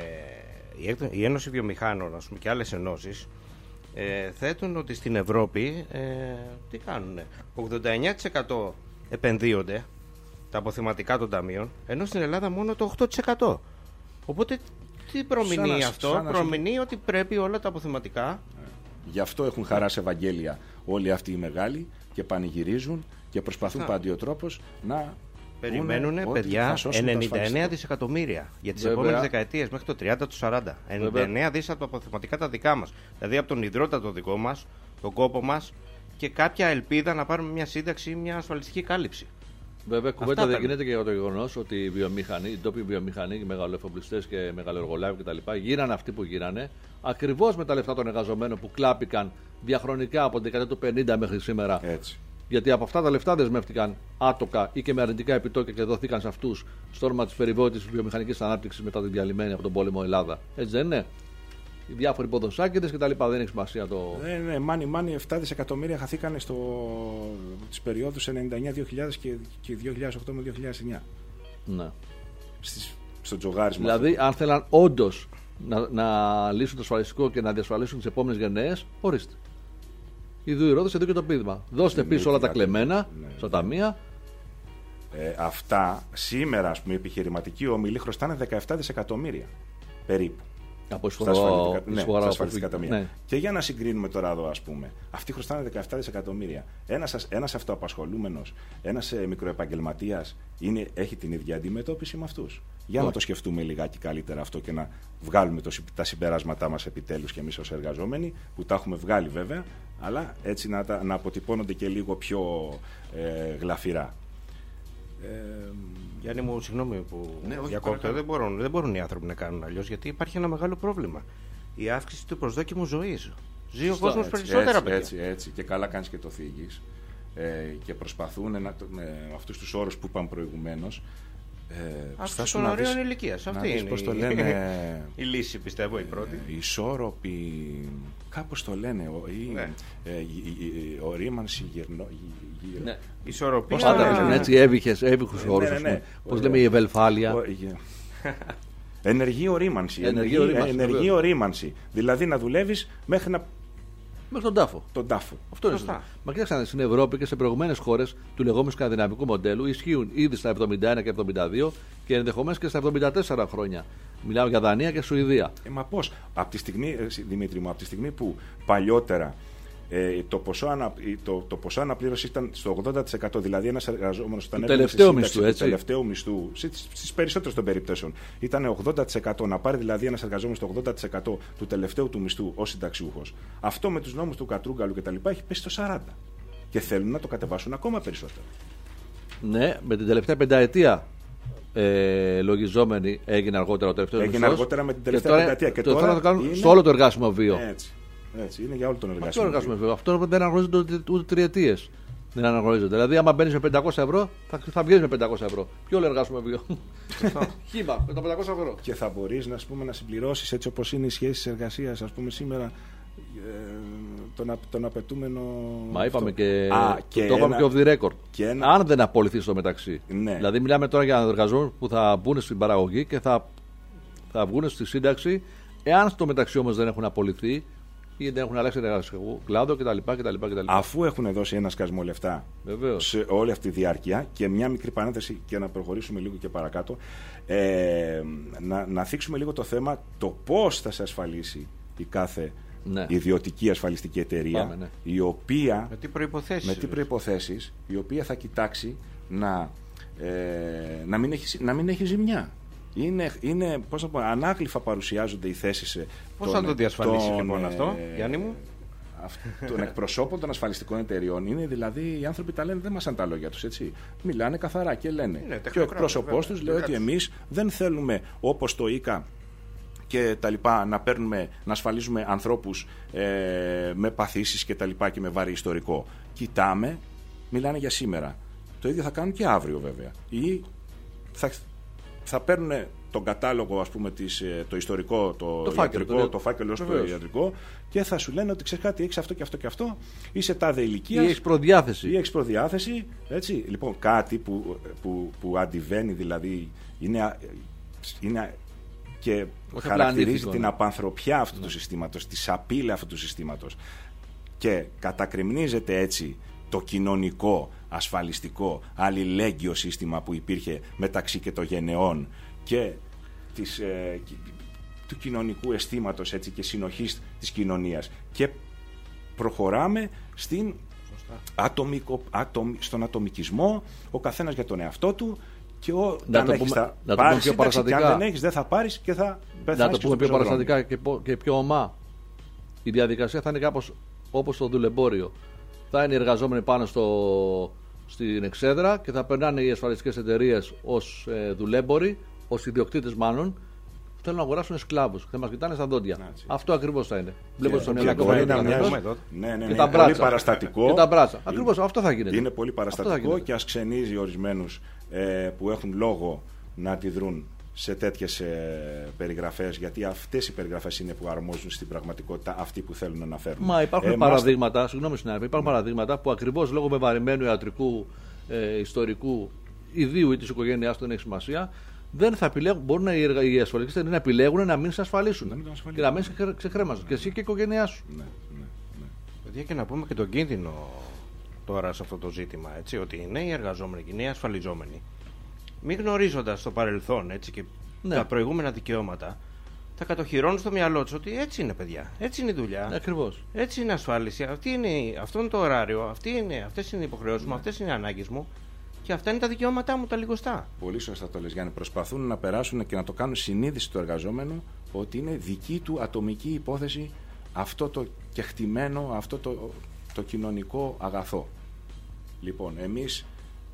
η Ένωση Βιομηχάνων, ας πούμε, και άλλες ενώσεις ε, θέτουν ότι στην Ευρώπη ε, τι κάνουνε, ογδόντα εννέα τοις εκατό επενδύονται τα αποθεματικά των ταμείων, ενώ στην Ελλάδα μόνο το οκτώ τοις εκατό. Οπότε τι προμηνύει σαν αυτό? Σαν προμηνύει ότι πρέπει όλα τα αποθεματικά. Γι' αυτό έχουν χαράσει Ευαγγέλια όλοι αυτοί οι μεγάλοι και πανηγυρίζουν και προσπαθούν παντιοτρόπως να περιμένουν, παιδιά, ενενήντα εννέα δισεκατομμύρια για τις επόμενες δεκαετίες μέχρι το τριάντα του σαράντα. ενενήντα εννέα δις από τα αποθεματικά τα δικά μας. Δηλαδή από τον ιδρώτα το δικό μας, τον κόπο μας και κάποια ελπίδα να πάρουμε μια σύνταξη ή μια ασφαλιστική κάλυψη. Βέβαια, κουβέντα δεν γίνεται και για το γεγονός ότι οι βιομηχανοί, οι ντόπιοι βιομηχανοί, οι μεγαλοεφοπλιστές και μεγαλοεργολάβοι κτλ. Γύρανε αυτοί που γύρανε ακριβώς με τα λεφτά των εργαζομένων που κλάπηκαν διαχρονικά από την δεκαετία του πενήντα μέχρι σήμερα. Έτσι. Γιατί από αυτά τα λεφτά δεσμεύτηκαν άτοκα ή και με αρνητικά επιτόκια και δόθηκαν σε αυτούς στο όνομα της περιβόητης βιομηχανικής ανάπτυξης μετά την διαλυμένη από τον πόλεμο Ελλάδα. Έτσι δεν είναι? Οι διάφοροι ποδοσάκηδες κτλ. Δεν έχει σημασία το. Ναι, ναι, μάνι, μάνι, επτά δισεκατομμύρια χαθήκανε στο... τις περιόδους ενενήντα εννέα δύο χιλιάδες και, και δύο χιλιάδες οκτώ με δύο χιλιάδες εννέα. Ναι. Στις... Στο τζογάρισμα. Δηλαδή, αυτό. Αν θέλαν όντως να, να λύσουν το ασφαλιστικό και να διασφαλίσουν τις επόμενες γενναίες, ορίστε. Ιδού η ρόδος, εδώ και το πείδημα. Δώστε πίσω όλα τα κλεμμένα ναι, στα ταμεία. Ε, αυτά σήμερα, ας πούμε, οι επιχειρηματικοί ομιλοί χρωστάνε δεκαεπτά δισεκατομμύρια περίπου. Από εισφορά, ναι, στα ασφαλιστικά ταμεία. Ναι. Και για να συγκρίνουμε τώρα εδώ, ας πούμε, αυτοί χρωστάνε δεκαεπτά δισεκατομμύρια. Ένας, ένας αυτοαπασχολούμενος, ένας ε, μικροεπαγγελματίας είναι, έχει την ίδια αντιμετώπιση με αυτούς. Για oh. να το σκεφτούμε λιγάκι καλύτερα αυτό και να βγάλουμε το, τα συμπεράσματά μας επιτέλους και εμείς ως εργαζόμενοι, που τα έχουμε βγάλει βέβαια, αλλά έτσι να, τα, να αποτυπώνονται και λίγο πιο ε, γλαφυρά. Ε, Γιάννη μου, συγγνώμη που ναι, διακόπτω, δεν μπορούν, δεν μπορούν οι άνθρωποι να κάνουν αλλιώς, γιατί υπάρχει ένα μεγάλο πρόβλημα. Η αύξηση του προσδόκιμου ζωής. Ζει ο κόσμος περισσότερα έτσι, παιδιά. Έτσι, έτσι, και καλά κάνεις και το θίγεις. Ε, και προσπαθούν να, με αυτούς τους όρους που είπαμε προηγουμένως. Ε, Αύξηση των ορίων ηλικίας. Αυτή είναι πώς το λένε, η λύση, πιστεύω, η πρώτη. Ε, ισόρροπη, κάπως το λένε, η, ναι. ε, η, η, η ορίμανση γυρνό. Ναι. Ισορροπία. Πώς τα λένε έτσι, έβυχες, έβυχους όρους. Ναι, ναι, ναι. Πώς λέμε η ευελφάλεια. Ενεργή ορίμανση. Ενεργή, ενεργή, ενεργή ορίμανση. Δηλαδή να δουλεύεις μέχρι να. Μέχρι τον τάφο. Τον τάφο. Αυτό είναι σωστά. Μα κοιτάξτε, στην Ευρώπη και σε προηγούμενες χώρες του λεγόμενου σκανδιναβικού μοντέλου ισχύουν ήδη στα εβδομήντα ένα και εβδομήντα δύο και ενδεχομένως και στα εβδομήντα τέσσερα χρόνια. Μιλάω για Δανία και Σουηδία. Ε, μα πώς, από τη στιγμή, Δημήτρη μου, από τη στιγμή που παλιότερα ε, το, ποσό ανα, το, το ποσό αναπλήρωση ήταν στο ογδόντα τοις εκατό, δηλαδή ένας εργαζόμενος ήταν τελευταίο μισθού, έτσι. Του τελευταίου μισθού, στις περισσότερες των περιπτώσεων, ήταν ογδόντα τοις εκατό, να πάρει δηλαδή ένας εργαζόμενος το ογδόντα τοις εκατό του τελευταίου του μισθού ως συνταξιούχος. Αυτό με τους νόμους του Κατρούγκαλου κτλ. Έχει πέσει στο σαράντα τοις εκατό και θέλουν να το κατεβάσουν ακόμα περισσότερο. Ναι, με την τελευταία πενταετία ε, λογιζόμενοι έγινε αργότερα ο τελευταίος Έγινε μισθός. αργότερα με την τελευταία τώρα, πενταετία. Και τώρα, τώρα θα το κάνουν είναι... στο όλο το εργάσιμο βίο. Έτσι, έτσι, είναι για όλο τον εργάσιμο, Αυτό, εργάσιμο βίο. Αυτό δεν αναγνωρίζεται ούτε, ούτε τριετίες. Δεν αναγνωρίζεται. Δηλαδή, άμα μπαίνει με πεντακόσια ευρώ, θα, θα βγαίνει με πεντακόσια ευρώ. Ποιο όλο εργάσιμο βίο. Χήμα, με τα πεντακόσια ευρώ. Και θα μπορεί να, να συμπληρώσει έτσι όπως είναι οι σχέσεις εργασίας, ας πούμε, σήμερα. Τον, τον απαιτούμενο. Μα είπαμε αυτό. και, Α, το, και το είπαμε ένα, και off the record. Και ένα... Αν δεν απολυθεί στο μεταξύ. Ναι. Δηλαδή, μιλάμε τώρα για εργαζόμενους που θα μπουν στην παραγωγή και θα, θα βγουν στη σύνταξη, εάν στο μεταξύ όμως δεν έχουν απολυθεί ή δεν έχουν αλλάξει εργασιακό κλάδο κτλ, κτλ, κτλ. Αφού έχουν δώσει ένα σκασμό λεφτά Βεβαίως. σε όλη αυτή τη διάρκεια, και μια μικρή παρένθεση και να προχωρήσουμε λίγο και παρακάτω, ε, να, να θίξουμε λίγο το θέμα το πώς θα σε ασφαλίσει η κάθε. Ναι. Ιδιωτική ασφαλιστική εταιρεία. Πάμε, ναι. Η οποία, με τι προϋποθέσεις, με τι προϋποθέσεις, η οποία θα κοιτάξει να, ε, να, μην, έχει, να μην έχει ζημιά. Είναι, είναι πώς να πω, ανάγλυφα παρουσιάζονται οι θέσεις. Πώς θα το διασφαλίσει λοιπόν αυτό, ε, Γιάννη μου? Των εκπροσώπων των ασφαλιστικών εταιρεών. Είναι δηλαδή οι άνθρωποι τα λένε, δεν μασάνε τα λόγια τους, έτσι. Μιλάνε καθαρά και λένε. Είναι, και ο εκπρόσωπός τους λέει ότι εμείς δεν θέλουμε, όπως το ΙΚΑ και τα λοιπά, να παίρνουμε, να ασφαλίζουμε ανθρώπους ε, με παθήσεις και τα λοιπά και με βάρη ιστορικό. Κοιτάμε, μιλάνε για σήμερα. Το ίδιο θα κάνουν και αύριο βέβαια. Ή θα, θα παίρνουν τον κατάλογο, ας πούμε, της, το ιστορικό, το, το ιατρικό, φάκελο, το φάκελο στο ιατρικό, και θα σου λένε ότι ξέρεις κάτι, έχεις αυτό και αυτό και αυτό, είσαι τάδε ηλικίας. Ή έχεις προδιάθεση. Ή έχεις προδιάθεση. Έτσι. Λοιπόν, κάτι που, που, που αντιβαίνει, δηλαδή είναι, είναι και όχι χαρακτηρίζει την απανθρωπιά αυτού ναι. του συστήματος, τη σαπίλα αυτού του συστήματος, και κατακριμνίζεται έτσι το κοινωνικό, ασφαλιστικό, αλληλέγγυο σύστημα που υπήρχε μεταξύ και των γενεών και της, ε, του κοινωνικού αισθήματος, έτσι, και συνοχής της κοινωνίας, και προχωράμε στην ατομικο, ατομ, στον ατομικισμό, ο καθένας για τον εαυτό του. Και ο, να αν το έχεις, πούμε, θα να πάρεις το σύνταξη, και αν δεν έχεις δεν θα πάρεις και θα πεθάνεις. Να το πούμε πιο παραστατικά και, και πιο ομά. Η διαδικασία θα είναι κάπως όπως το δουλεμπόριο. Θα είναι οι εργαζόμενοι πάνω στο, στην εξέδρα και θα περνάνε οι ασφαλιστικές εταιρείες ως ε, δουλέμποροι, ως ιδιοκτήτες μάλλον. Θέλουν να αγοράσουν σκλάβους. Θα μας κοιτάνε στα δόντια. Ναι, αυτό ακριβώς θα είναι. Βλέπω στον ελληνικό βαρύδι. Ναι, ναι, είναι πολύ παραστατικό. Και τα μπράτσα. Ακριβώς αυτό θα γίνεται. Είναι πολύ παραστατικό και ας ξενίζει ορισμένους ε, που έχουν λόγο να αντιδρούν σε τέτοιες ε, περιγραφές, γιατί αυτές οι περιγραφές είναι που αρμόζουν στην πραγματικότητα αυτή που θέλουν να αναφέρουν. Μα υπάρχουν ε, παραδείγματα, μας... συγγνώμη συνάδελφε, υπάρχουν mm. παραδείγματα που ακριβώς λόγω βεβαρημένου ιατρικού, ε, ιστορικού, ιδίου ή της οικογένειάς του, δεν έχει σημασία, δεν θα επιλέγουν, μπορούν οι, οι ασφαλιστές να επιλέγουν να μην σε ασφαλίσουν να μην και να μην σε ξεχρέμαζουν. Και εσύ και η οικογένειά σου. Ναι, ναι, ναι. Παιδιά, και να πούμε και τον κίνδυνο τώρα σε αυτό το ζήτημα, έτσι, ότι οι νέοι εργαζόμενοι και οι νέοι ασφαλιζόμενοι, μη γνωρίζοντας το παρελθόν, έτσι, και ναι. τα προηγούμενα δικαιώματα, θα κατοχυρώνουν στο μυαλό τους ότι έτσι είναι, παιδιά. Έτσι είναι η δουλειά. Ακριβώς. Έτσι είναι η ασφάλιση. Αυτή είναι, αυτό είναι το ωράριο. Αυτή είναι, αυτές είναι οι υποχρεώσεις μου. Ναι. Αυτές είναι οι ανάγκες μου. Και αυτά είναι τα δικαιώματά μου, τα λιγοστά. Πολύ σωστά το λες, Γιάννη. Προσπαθούν να περάσουν και να το κάνουν συνείδηση του εργαζόμενου ότι είναι δική του ατομική υπόθεση αυτό το κεκτημένο, αυτό το, το κοινωνικό αγαθό. Λοιπόν, εμείς,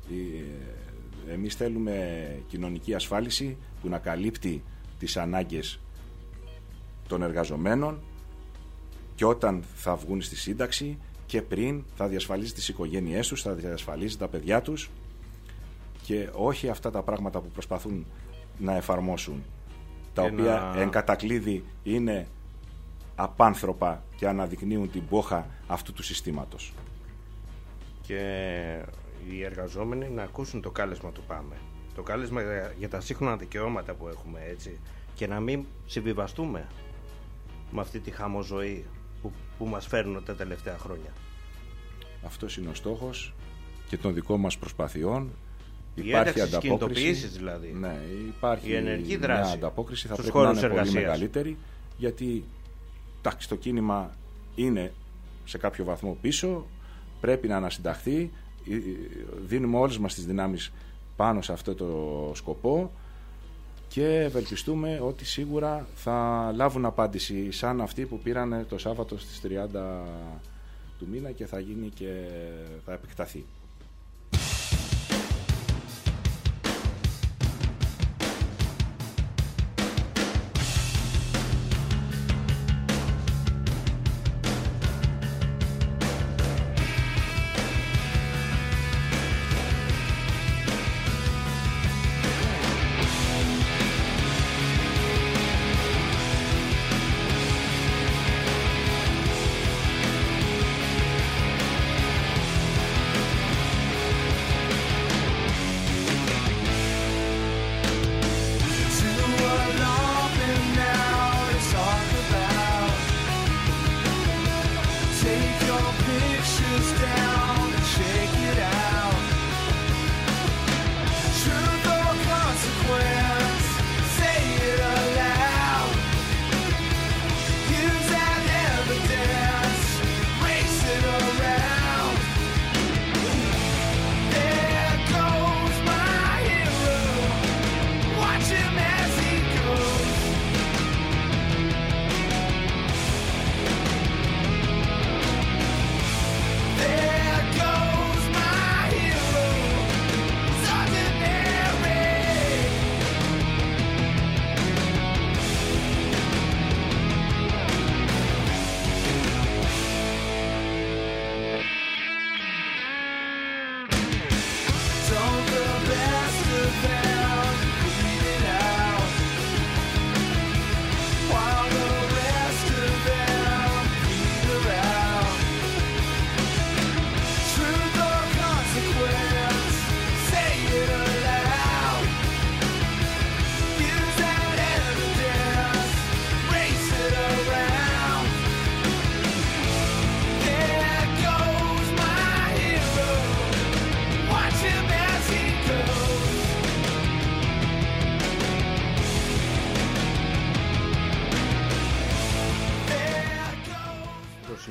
εμείς θέλουμε κοινωνική ασφάλιση που να καλύπτει τις ανάγκες των εργαζομένων, και όταν θα βγουν στη σύνταξη και πριν θα διασφαλίζει τις οικογένειές τους, θα διασφαλίζει τα παιδιά τους, και όχι αυτά τα πράγματα που προσπαθούν να εφαρμόσουν, τα και οποία να... εν κατακλείδη είναι απάνθρωπα και αναδεικνύουν την πόχα αυτού του συστήματος. Και οι εργαζόμενοι να ακούσουν το κάλεσμα του ΠΑΜΕ, το κάλεσμα για τα σύγχρονα δικαιώματα που έχουμε, έτσι, και να μην συμβιβαστούμε με αυτή τη χαμοζωή που, που μας φέρνουν τα τελευταία χρόνια. Αυτός είναι ο στόχος και των δικών μας προσπαθειών. Η υπάρχει ανταπόκριση, δηλαδή. Ναι, υπάρχει η ενεργή δράση. Μια ανταπόκριση θα πρέπει να είναι εργασίας. Πολύ μεγαλύτερη, γιατί τάξη, το κίνημα είναι σε κάποιο βαθμό πίσω, πρέπει να ανασυνταχθεί, δίνουμε όλες μας τις δυνάμεις πάνω σε αυτό το σκοπό και ευελπιστούμε ότι σίγουρα θα λάβουν απάντηση σαν αυτή που πήραν το Σάββατο στις τριάντα του μήνα και θα γίνει και θα επεκταθεί.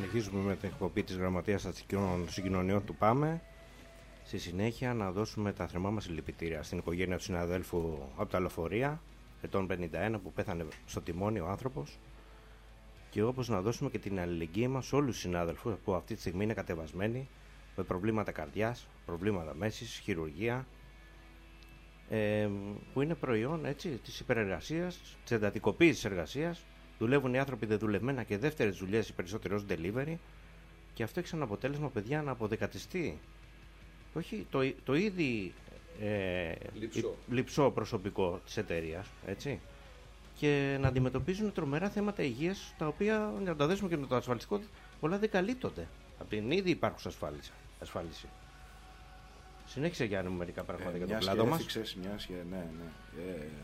συνεχίσουμε με την εκπομπή της Γραμματείας Αστικών Συγκοινωνιών του ΠΑΜΕ. Στη συνέχεια να δώσουμε τα θερμά μας συλληπιτήρια στην οικογένεια του συναδέλφου από τα λεωφορεία, ετών πενήντα ένα, που πέθανε στο τιμόνι ο άνθρωπος. Και όπως να δώσουμε και την αλληλεγγύη μας σε όλους τους συνάδελφους που αυτή τη στιγμή είναι κατεβασμένοι με προβλήματα καρδιάς, προβλήματα μέσης, χειρουργία, ε, που είναι προϊόν, έτσι, της υπερεργασίας, της εντατικοποίησης της εργασίας. Δουλεύουν οι άνθρωποι δεδουλευμένα και δεύτερες δουλειές, οι περισσότεροι ως delivery, και αυτό έχει σαν αποτέλεσμα, παιδιά, να αποδεκατιστεί όχι το, το ήδη ε, λειψό. λειψό προσωπικό της εταιρείας, έτσι, και να αντιμετωπίζουν τρομερά θέματα υγείας, τα οποία, για να τα δέσουμε και με το ασφαλιστικό, πολλά δεν καλύπτονται από την ήδη υπάρχουσα ασφάλιση. Συνέχισε, Γιάννη μου, μερικά πράγματα ε, για τον κλάδο μας. Μιας και ναι, ναι. Ε, ε,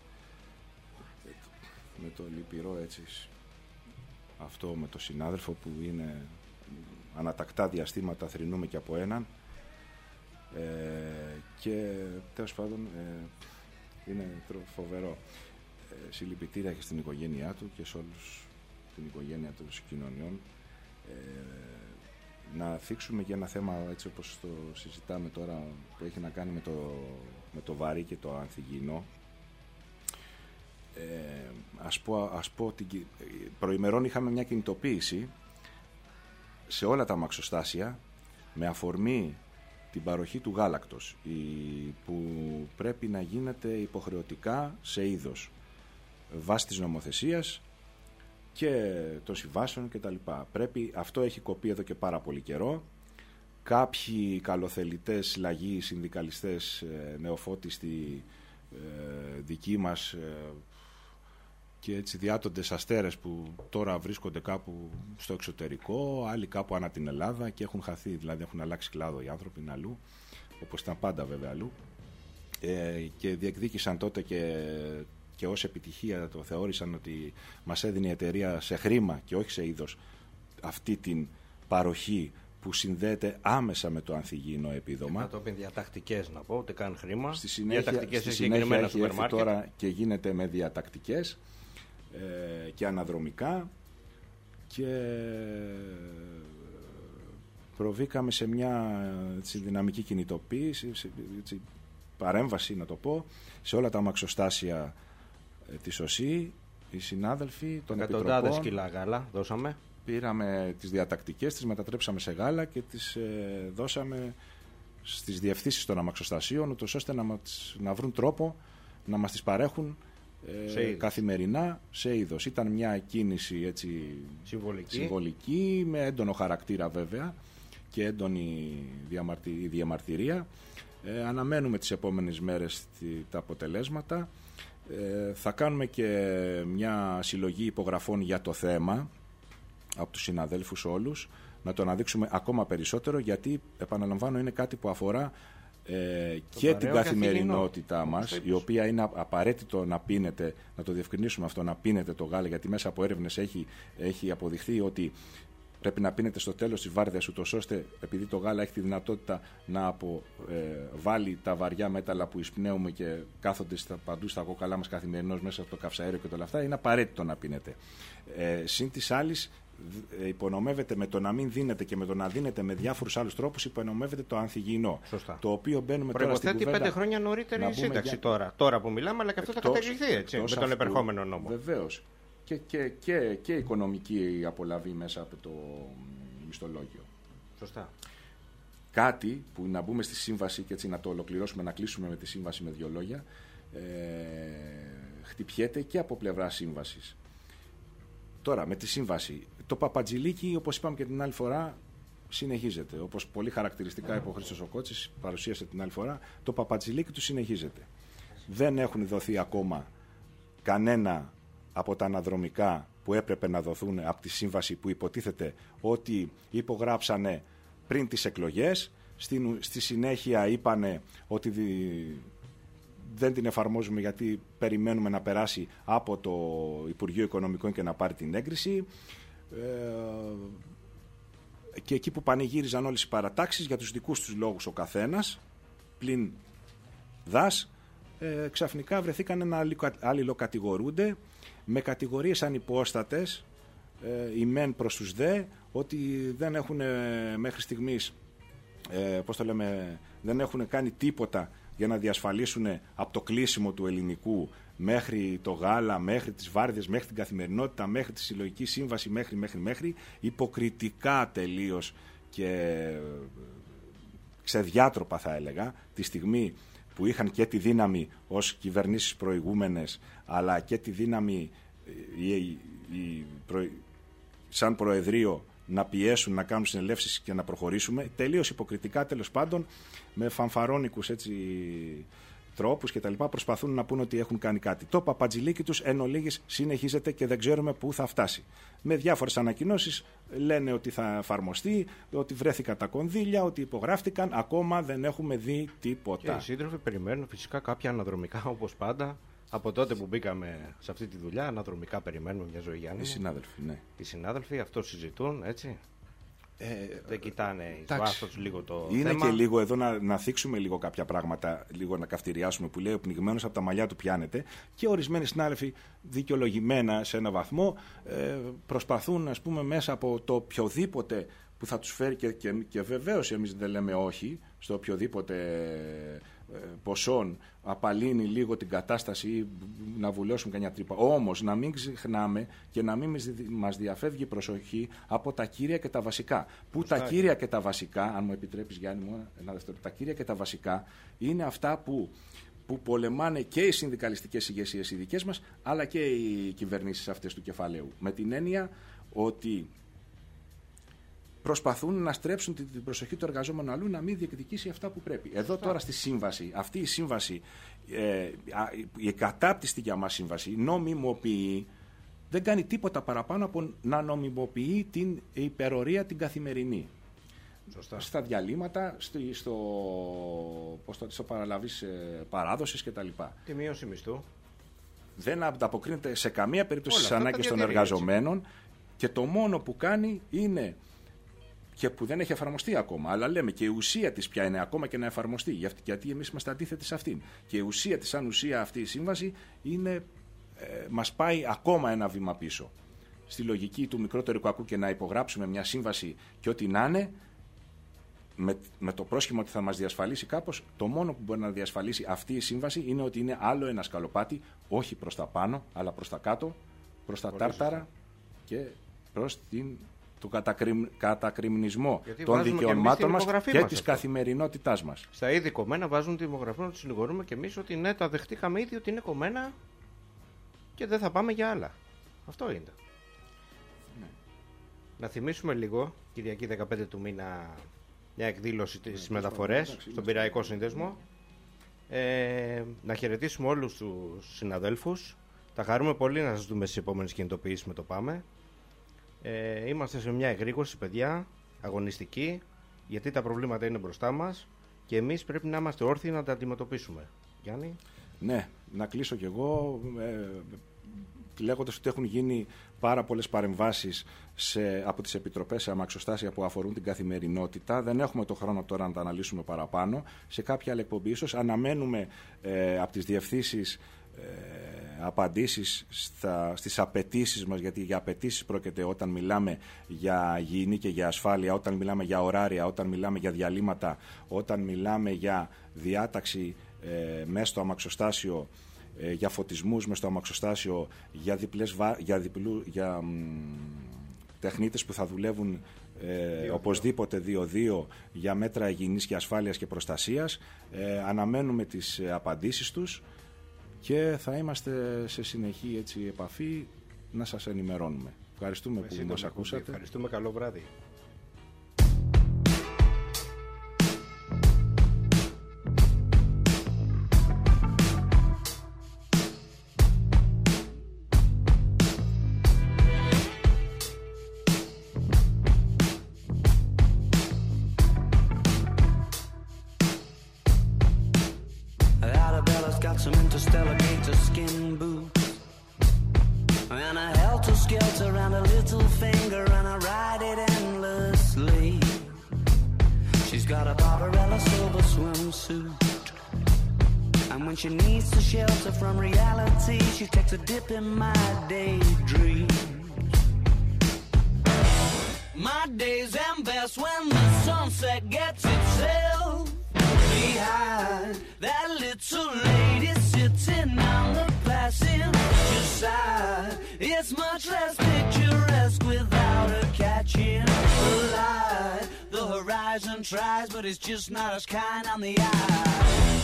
με το λυπηρό, έτσι, αυτό με το συνάδελφο που είναι ανατακτά διαστήματα θρηνούμε και από έναν, ε, και τέλος πάντων ε, είναι φοβερό. Ε, συλληπιτήρια και στην οικογένειά του και σε όλους την οικογένεια των συγκοινωνιών. Ε, να θίξουμε και ένα θέμα, έτσι όπως το συζητάμε τώρα, που έχει να κάνει με το, με το βαρύ και το ανθυγιεινό. Ε, ας πω, ας πω ότι προημερών είχαμε μια κινητοποίηση σε όλα τα αμαξοστάσια με αφορμή την παροχή του γάλακτος, η, που πρέπει να γίνεται υποχρεωτικά σε είδος βάσει της νομοθεσίας και των συμβάσεων κτλ. Πρέπει, αυτό έχει κοπεί εδώ και πάρα πολύ καιρό. Κάποιοι καλοθελητές, λαγοί, συνδικαλιστές, νεοφώτιστοι, ε, δικοί μας, ε, και έτσι διάτοντες αστέρες που τώρα βρίσκονται κάπου στο εξωτερικό, άλλοι κάπου ανά την Ελλάδα και έχουν χαθεί, δηλαδή έχουν αλλάξει κλάδο οι άνθρωποι, είναι αλλού, όπως ήταν πάντα βέβαια αλλού, ε, και διεκδίκησαν τότε και, και ως επιτυχία, το θεώρησαν ότι μας έδινε η εταιρεία σε χρήμα και όχι σε είδος αυτή την παροχή που συνδέεται άμεσα με το ανθυγιεινό επίδομα. Κατόπιν διατακτικές, να πω, ούτε καν χρήμα. Στη συνέχεια, στη συνέχεια έχει έρθει τώρα και γίνεται με διατακτικές ε, και αναδρομικά, και προβήκαμε σε μια, έτσι, δυναμική κινητοποίηση, σε, έτσι, παρέμβαση να το πω, σε όλα τα αμαξοστάσια ε, της ΟΣΥ, οι συνάδελφοι των επιτροπών. Εκατοντάδες κιλά γάλα δώσαμε. Πήραμε τις διατακτικές, τις μετατρέψαμε σε γάλα και τις ε, δώσαμε στις διευθύνσεις των αμαξοστασίων, ούτως ώστε να, μας, να βρουν τρόπο να μας τις παρέχουν ε, σε καθημερινά σε είδος. Ήταν μια κίνηση, έτσι, συμβολική. συμβολική, με έντονο χαρακτήρα βέβαια και έντονη διαμαρτι, διαμαρτυρία. Ε, αναμένουμε τις επόμενες μέρες τη, τα αποτελέσματα. Ε, θα κάνουμε και μια συλλογή υπογραφών για το θέμα από τους συναδέλφους όλους, να το αναδείξουμε ακόμα περισσότερο, γιατί επαναλαμβάνω είναι κάτι που αφορά ε, και την καθημερινότητά μας, η οποία είναι απαραίτητο να πίνετε, να το διευκρινίσουμε αυτό, να πίνετε το γάλα, γιατί μέσα από έρευνες έχει, έχει αποδειχθεί ότι πρέπει να πίνετε στο τέλος της βάρδιας, ούτως ώστε, επειδή το γάλα έχει τη δυνατότητα να αποβάλει τα βαριά μέταλλα που εισπνέουμε και κάθονται στα, παντού στα κόκαλά μας καθημερινώς μέσα από το καυσαέριο και όλα αυτά, είναι απαραίτητο να πίνετε. Ε, συν της άλλης, υπονομεύεται με το να μην δίνετε και με το να δίνετε με διάφορους άλλους τρόπους, υπονομεύεται το ανθυγιεινό. Σωστά. Το οποίο μπαίνουμε τώρα στην κουβέντα. Πέντε χρόνια νωρίτερη σύνταξη για... τώρα. Τώρα που μιλάμε, αλλά και αυτό εκτός, θα καταργηθεί, έτσι, με τον αυτού, επερχόμενο νόμο. Βεβαίως. Και, και, και, και οικονομική απολαβή μέσα από το μισθολόγιο. Σωστά. Κάτι που, να μπούμε στη σύμβαση και έτσι να το ολοκληρώσουμε, να κλείσουμε με τη σύμβαση με δύο λόγια, ε, χτυπιέται και από πλευρά σύμβασης. Τώρα, με τη σύμβαση, το παπατζηλίκι, όπως είπαμε και την άλλη φορά, συνεχίζεται. Όπως πολύ χαρακτηριστικά είπε ο Χρήστος ο Κότσης, παρουσίασε την άλλη φορά, το παπατζηλίκι του συνεχίζεται. Δεν έχουν δοθεί ακόμα κανένα από τα αναδρομικά που έπρεπε να δοθούν από τη σύμβαση που υποτίθεται ότι υπογράψανε πριν τις εκλογές. Στην, στη συνέχεια είπανε ότι δεν την εφαρμόζουμε γιατί περιμένουμε να περάσει από το Υπουργείο Οικονομικών και να πάρει την έγκριση. Ε, και εκεί που πανηγύριζαν όλες οι παρατάξεις για τους δικούς τους λόγους ο καθένας, πλην δας, ε, ξαφνικά βρεθήκαν να αλληλοκατηγορούνται με κατηγορίες ανυπόστατες ε, οι μεν προς τους δε, ότι δεν έχουν μέχρι στιγμής, ε, πώς το λέμε, δεν έχουν κάνει τίποτα για να διασφαλίσουν από το κλείσιμο του ελληνικού μέχρι το γάλα, μέχρι τις βάρδιες, μέχρι την καθημερινότητα, μέχρι τη συλλογική σύμβαση, μέχρι, μέχρι, μέχρι, υποκριτικά τελείως και ξεδιάτροπα θα έλεγα, τη στιγμή που είχαν και τη δύναμη ως κυβερνήσεις προηγούμενες, αλλά και τη δύναμη η, η, η, προ, σαν Προεδρείο να πιέσουν, να κάνουν συνελεύσεις και να προχωρήσουμε, τελείως υποκριτικά τέλος πάντων, με φανφαρώνικους έτσι τρόπους και τα λοιπά, προσπαθούν να πούν ότι έχουν κάνει κάτι. Το παπατζηλίκι τους εν ολίγης συνεχίζεται και δεν ξέρουμε πού θα φτάσει. Με διάφορες ανακοινώσεις λένε ότι θα εφαρμοστεί, ότι βρέθηκαν τα κονδύλια, ότι υπογράφτηκαν, ακόμα δεν έχουμε δει τίποτα. Και οι σύντροφοι περιμένουν φυσικά κάποια αναδρομικά, όπως πάντα. Από τότε που μπήκαμε σε αυτή τη δουλειά, αναδρομικά περιμένουμε μια ζωή, Γιάννη. Οι συνάδελφοι, ναι. Οι συνάδελφοι αυτό συζητούν, έτσι. Ε, δεν κοιτάνε εις βάθος λίγο το είναι θέμα. Και λίγο εδώ να, να θίξουμε λίγο κάποια πράγματα, λίγο να καυτηριάσουμε, που λέει ο πνιγμένος από τα μαλλιά του πιάνεται, και ορισμένοι συνάδελφοι δικαιολογημένα σε ένα βαθμό ε, προσπαθούν, ας πούμε, μέσα από το οποιοδήποτε που θα τους φέρει, και, και, και βεβαίως εμείς δεν λέμε όχι στο οποιοδήποτε ε, ποσόν απαλύνει λίγο την κατάσταση ή να βουλώσουν κανένα τρύπα. Όμως να μην ξεχνάμε και να μην μας διαφεύγει η προσοχή από τα κύρια και τα βασικά. Που τα κύρια και τα βασικά, αν μου επιτρέπεις Γιάννη μου ένα δεύτερο, τα κύρια και τα βασικά είναι αυτά που, που πολεμάνε και οι συνδικαλιστικές ηγεσίες οι δικές μας, αλλά και οι κυβερνήσεις αυτές του κεφαλαίου. Με την έννοια ότι προσπαθούν να στρέψουν την προσοχή του εργαζόμενου αλλού, να μην διεκδικήσει αυτά που πρέπει. Εδώ τώρα στη σύμβαση, αυτή η σύμβαση, ε, η κατάπτυστη για μας σύμβαση, νομιμοποιεί, δεν κάνει τίποτα παραπάνω από να νομιμοποιεί την υπερορία την καθημερινή. Σωστά. Στα διαλύματα, στο, στο, πώς το, στο παραλαβής ε, παράδοσης κτλ. Τη μείωση μισθού. Δεν ανταποκρίνεται σε καμία περίπτωση στις ανάγκες των εργαζομένων, έτσι. Και το μόνο που κάνει είναι, και που δεν έχει εφαρμοστεί ακόμα, αλλά λέμε και η ουσία της πια είναι ακόμα και να εφαρμοστεί, γιατί εμείς είμαστε αντίθετοι σε αυτήν. Και η ουσία της, σαν ουσία αυτή η σύμβαση, είναι, ε, μας πάει ακόμα ένα βήμα πίσω. Στη λογική του μικρότερου κακού, και να υπογράψουμε μια σύμβαση και ό,τι να είναι, με, με το πρόσχημα ότι θα μας διασφαλίσει κάπως, το μόνο που μπορεί να διασφαλίσει αυτή η σύμβαση είναι ότι είναι άλλο ένα σκαλοπάτι, όχι προς τα πάνω, αλλά προς τα κάτω, προς τα Πολύ τάρταρα σωστά. Και προς την, τον κατακριμ, κατακριμνισμό γιατί των δικαιωμάτων μας και της καθημερινότητάς μας. Στα ήδη κομμένα βάζουν τη υπογραφή να τους συνηγορούμε και εμείς ότι ναι, τα δεχτήκαμε ήδη ότι είναι κομμένα και δεν θα πάμε για άλλα. Αυτό είναι. Ναι. Να θυμίσουμε λίγο, Κυριακή δεκαπέντε του μήνα, μια εκδήλωση στις ναι, μεταφορές εντάξει, στον Πειραϊκό Σύνδεσμο. Ε, να χαιρετήσουμε όλους τους συναδέλφους. Θα χαρούμε πολύ να σας δούμε στις επόμενες κινητοποιήσεις με το Πάμε. Ε, είμαστε σε μια εγρήγορση, παιδιά, αγωνιστική, γιατί τα προβλήματα είναι μπροστά μας και εμείς πρέπει να είμαστε όρθιοι να τα αντιμετωπίσουμε. Γιάννη. Ναι, να κλείσω κι εγώ ε, λέγοντας ότι έχουν γίνει πάρα πολλές παρεμβάσεις σε, από τις επιτροπές σε αμαξοστάσια που αφορούν την καθημερινότητα. Δεν έχουμε το χρόνο τώρα να τα αναλύσουμε παραπάνω. Σε κάποια άλλη εκπομπή ίσως αναμένουμε ε, από τις διευθύνσεις Ε, απαντήσεις στα, στις απαιτήσεις μας, γιατί για απαιτήσεις πρόκειται όταν μιλάμε για υγιεινή και για ασφάλεια, όταν μιλάμε για ωράρια, όταν μιλάμε για διαλύματα, όταν μιλάμε για διάταξη ε, μέσα στο αμαξοστάσιο, ε, για φωτισμούς μέσα στο αμαξοστάσιο, για, διπλές, για, διπλού, για μ, τεχνίτες που θα δουλεύουν ε, οπωσδήποτε δύο-δύο για μέτρα υγιεινής και ασφάλειας και προστασίας. Ε, αναμένουμε τις ε, απαντήσεις τους και θα είμαστε σε συνεχή έτσι, επαφή να σας ενημερώνουμε. Ευχαριστούμε που μας ακούσατε. Ευχαριστούμε, καλό βράδυ. Some interstellar gator skin boots and a helter skelter and a little finger, and I ride it endlessly. She's got a Barbarella silver swimsuit, and when she needs to shelter from reality, she takes a dip in my daydream. My days end best when the sunset gets itself behind that little lady sitting on the passenger side. It's much less picturesque without her catching the light. The horizon tries, but it's just not as kind on the eye.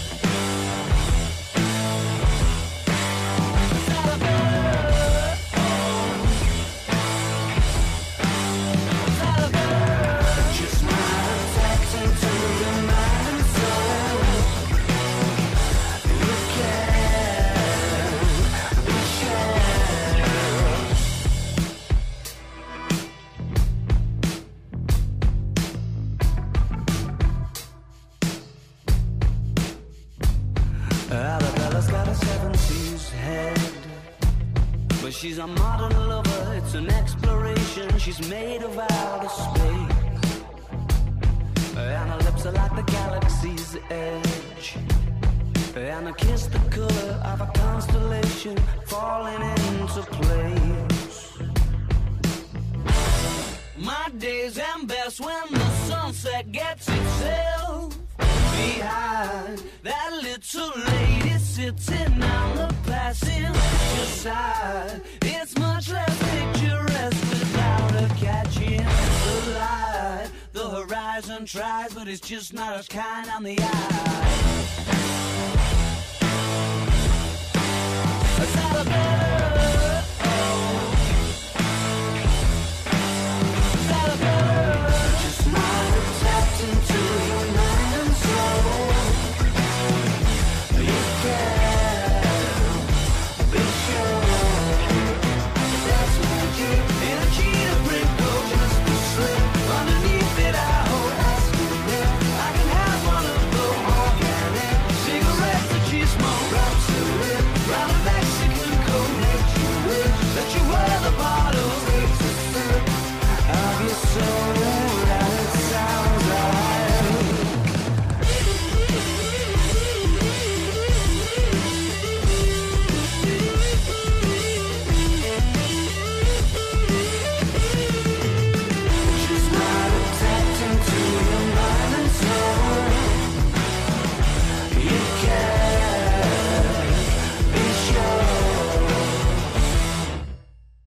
Arabella's got a seventies head, but she's a modern lover, it's an exploration. She's made of outer space, and her lips are like the galaxy's edge, and her kiss the color of a constellation falling into place. My days end best when the sunset gets itself behind that little lady sitting on the passenger side. It's much less picturesque without her catching the light. The horizon tries, but it's just not as kind on the eye. It's not a bird.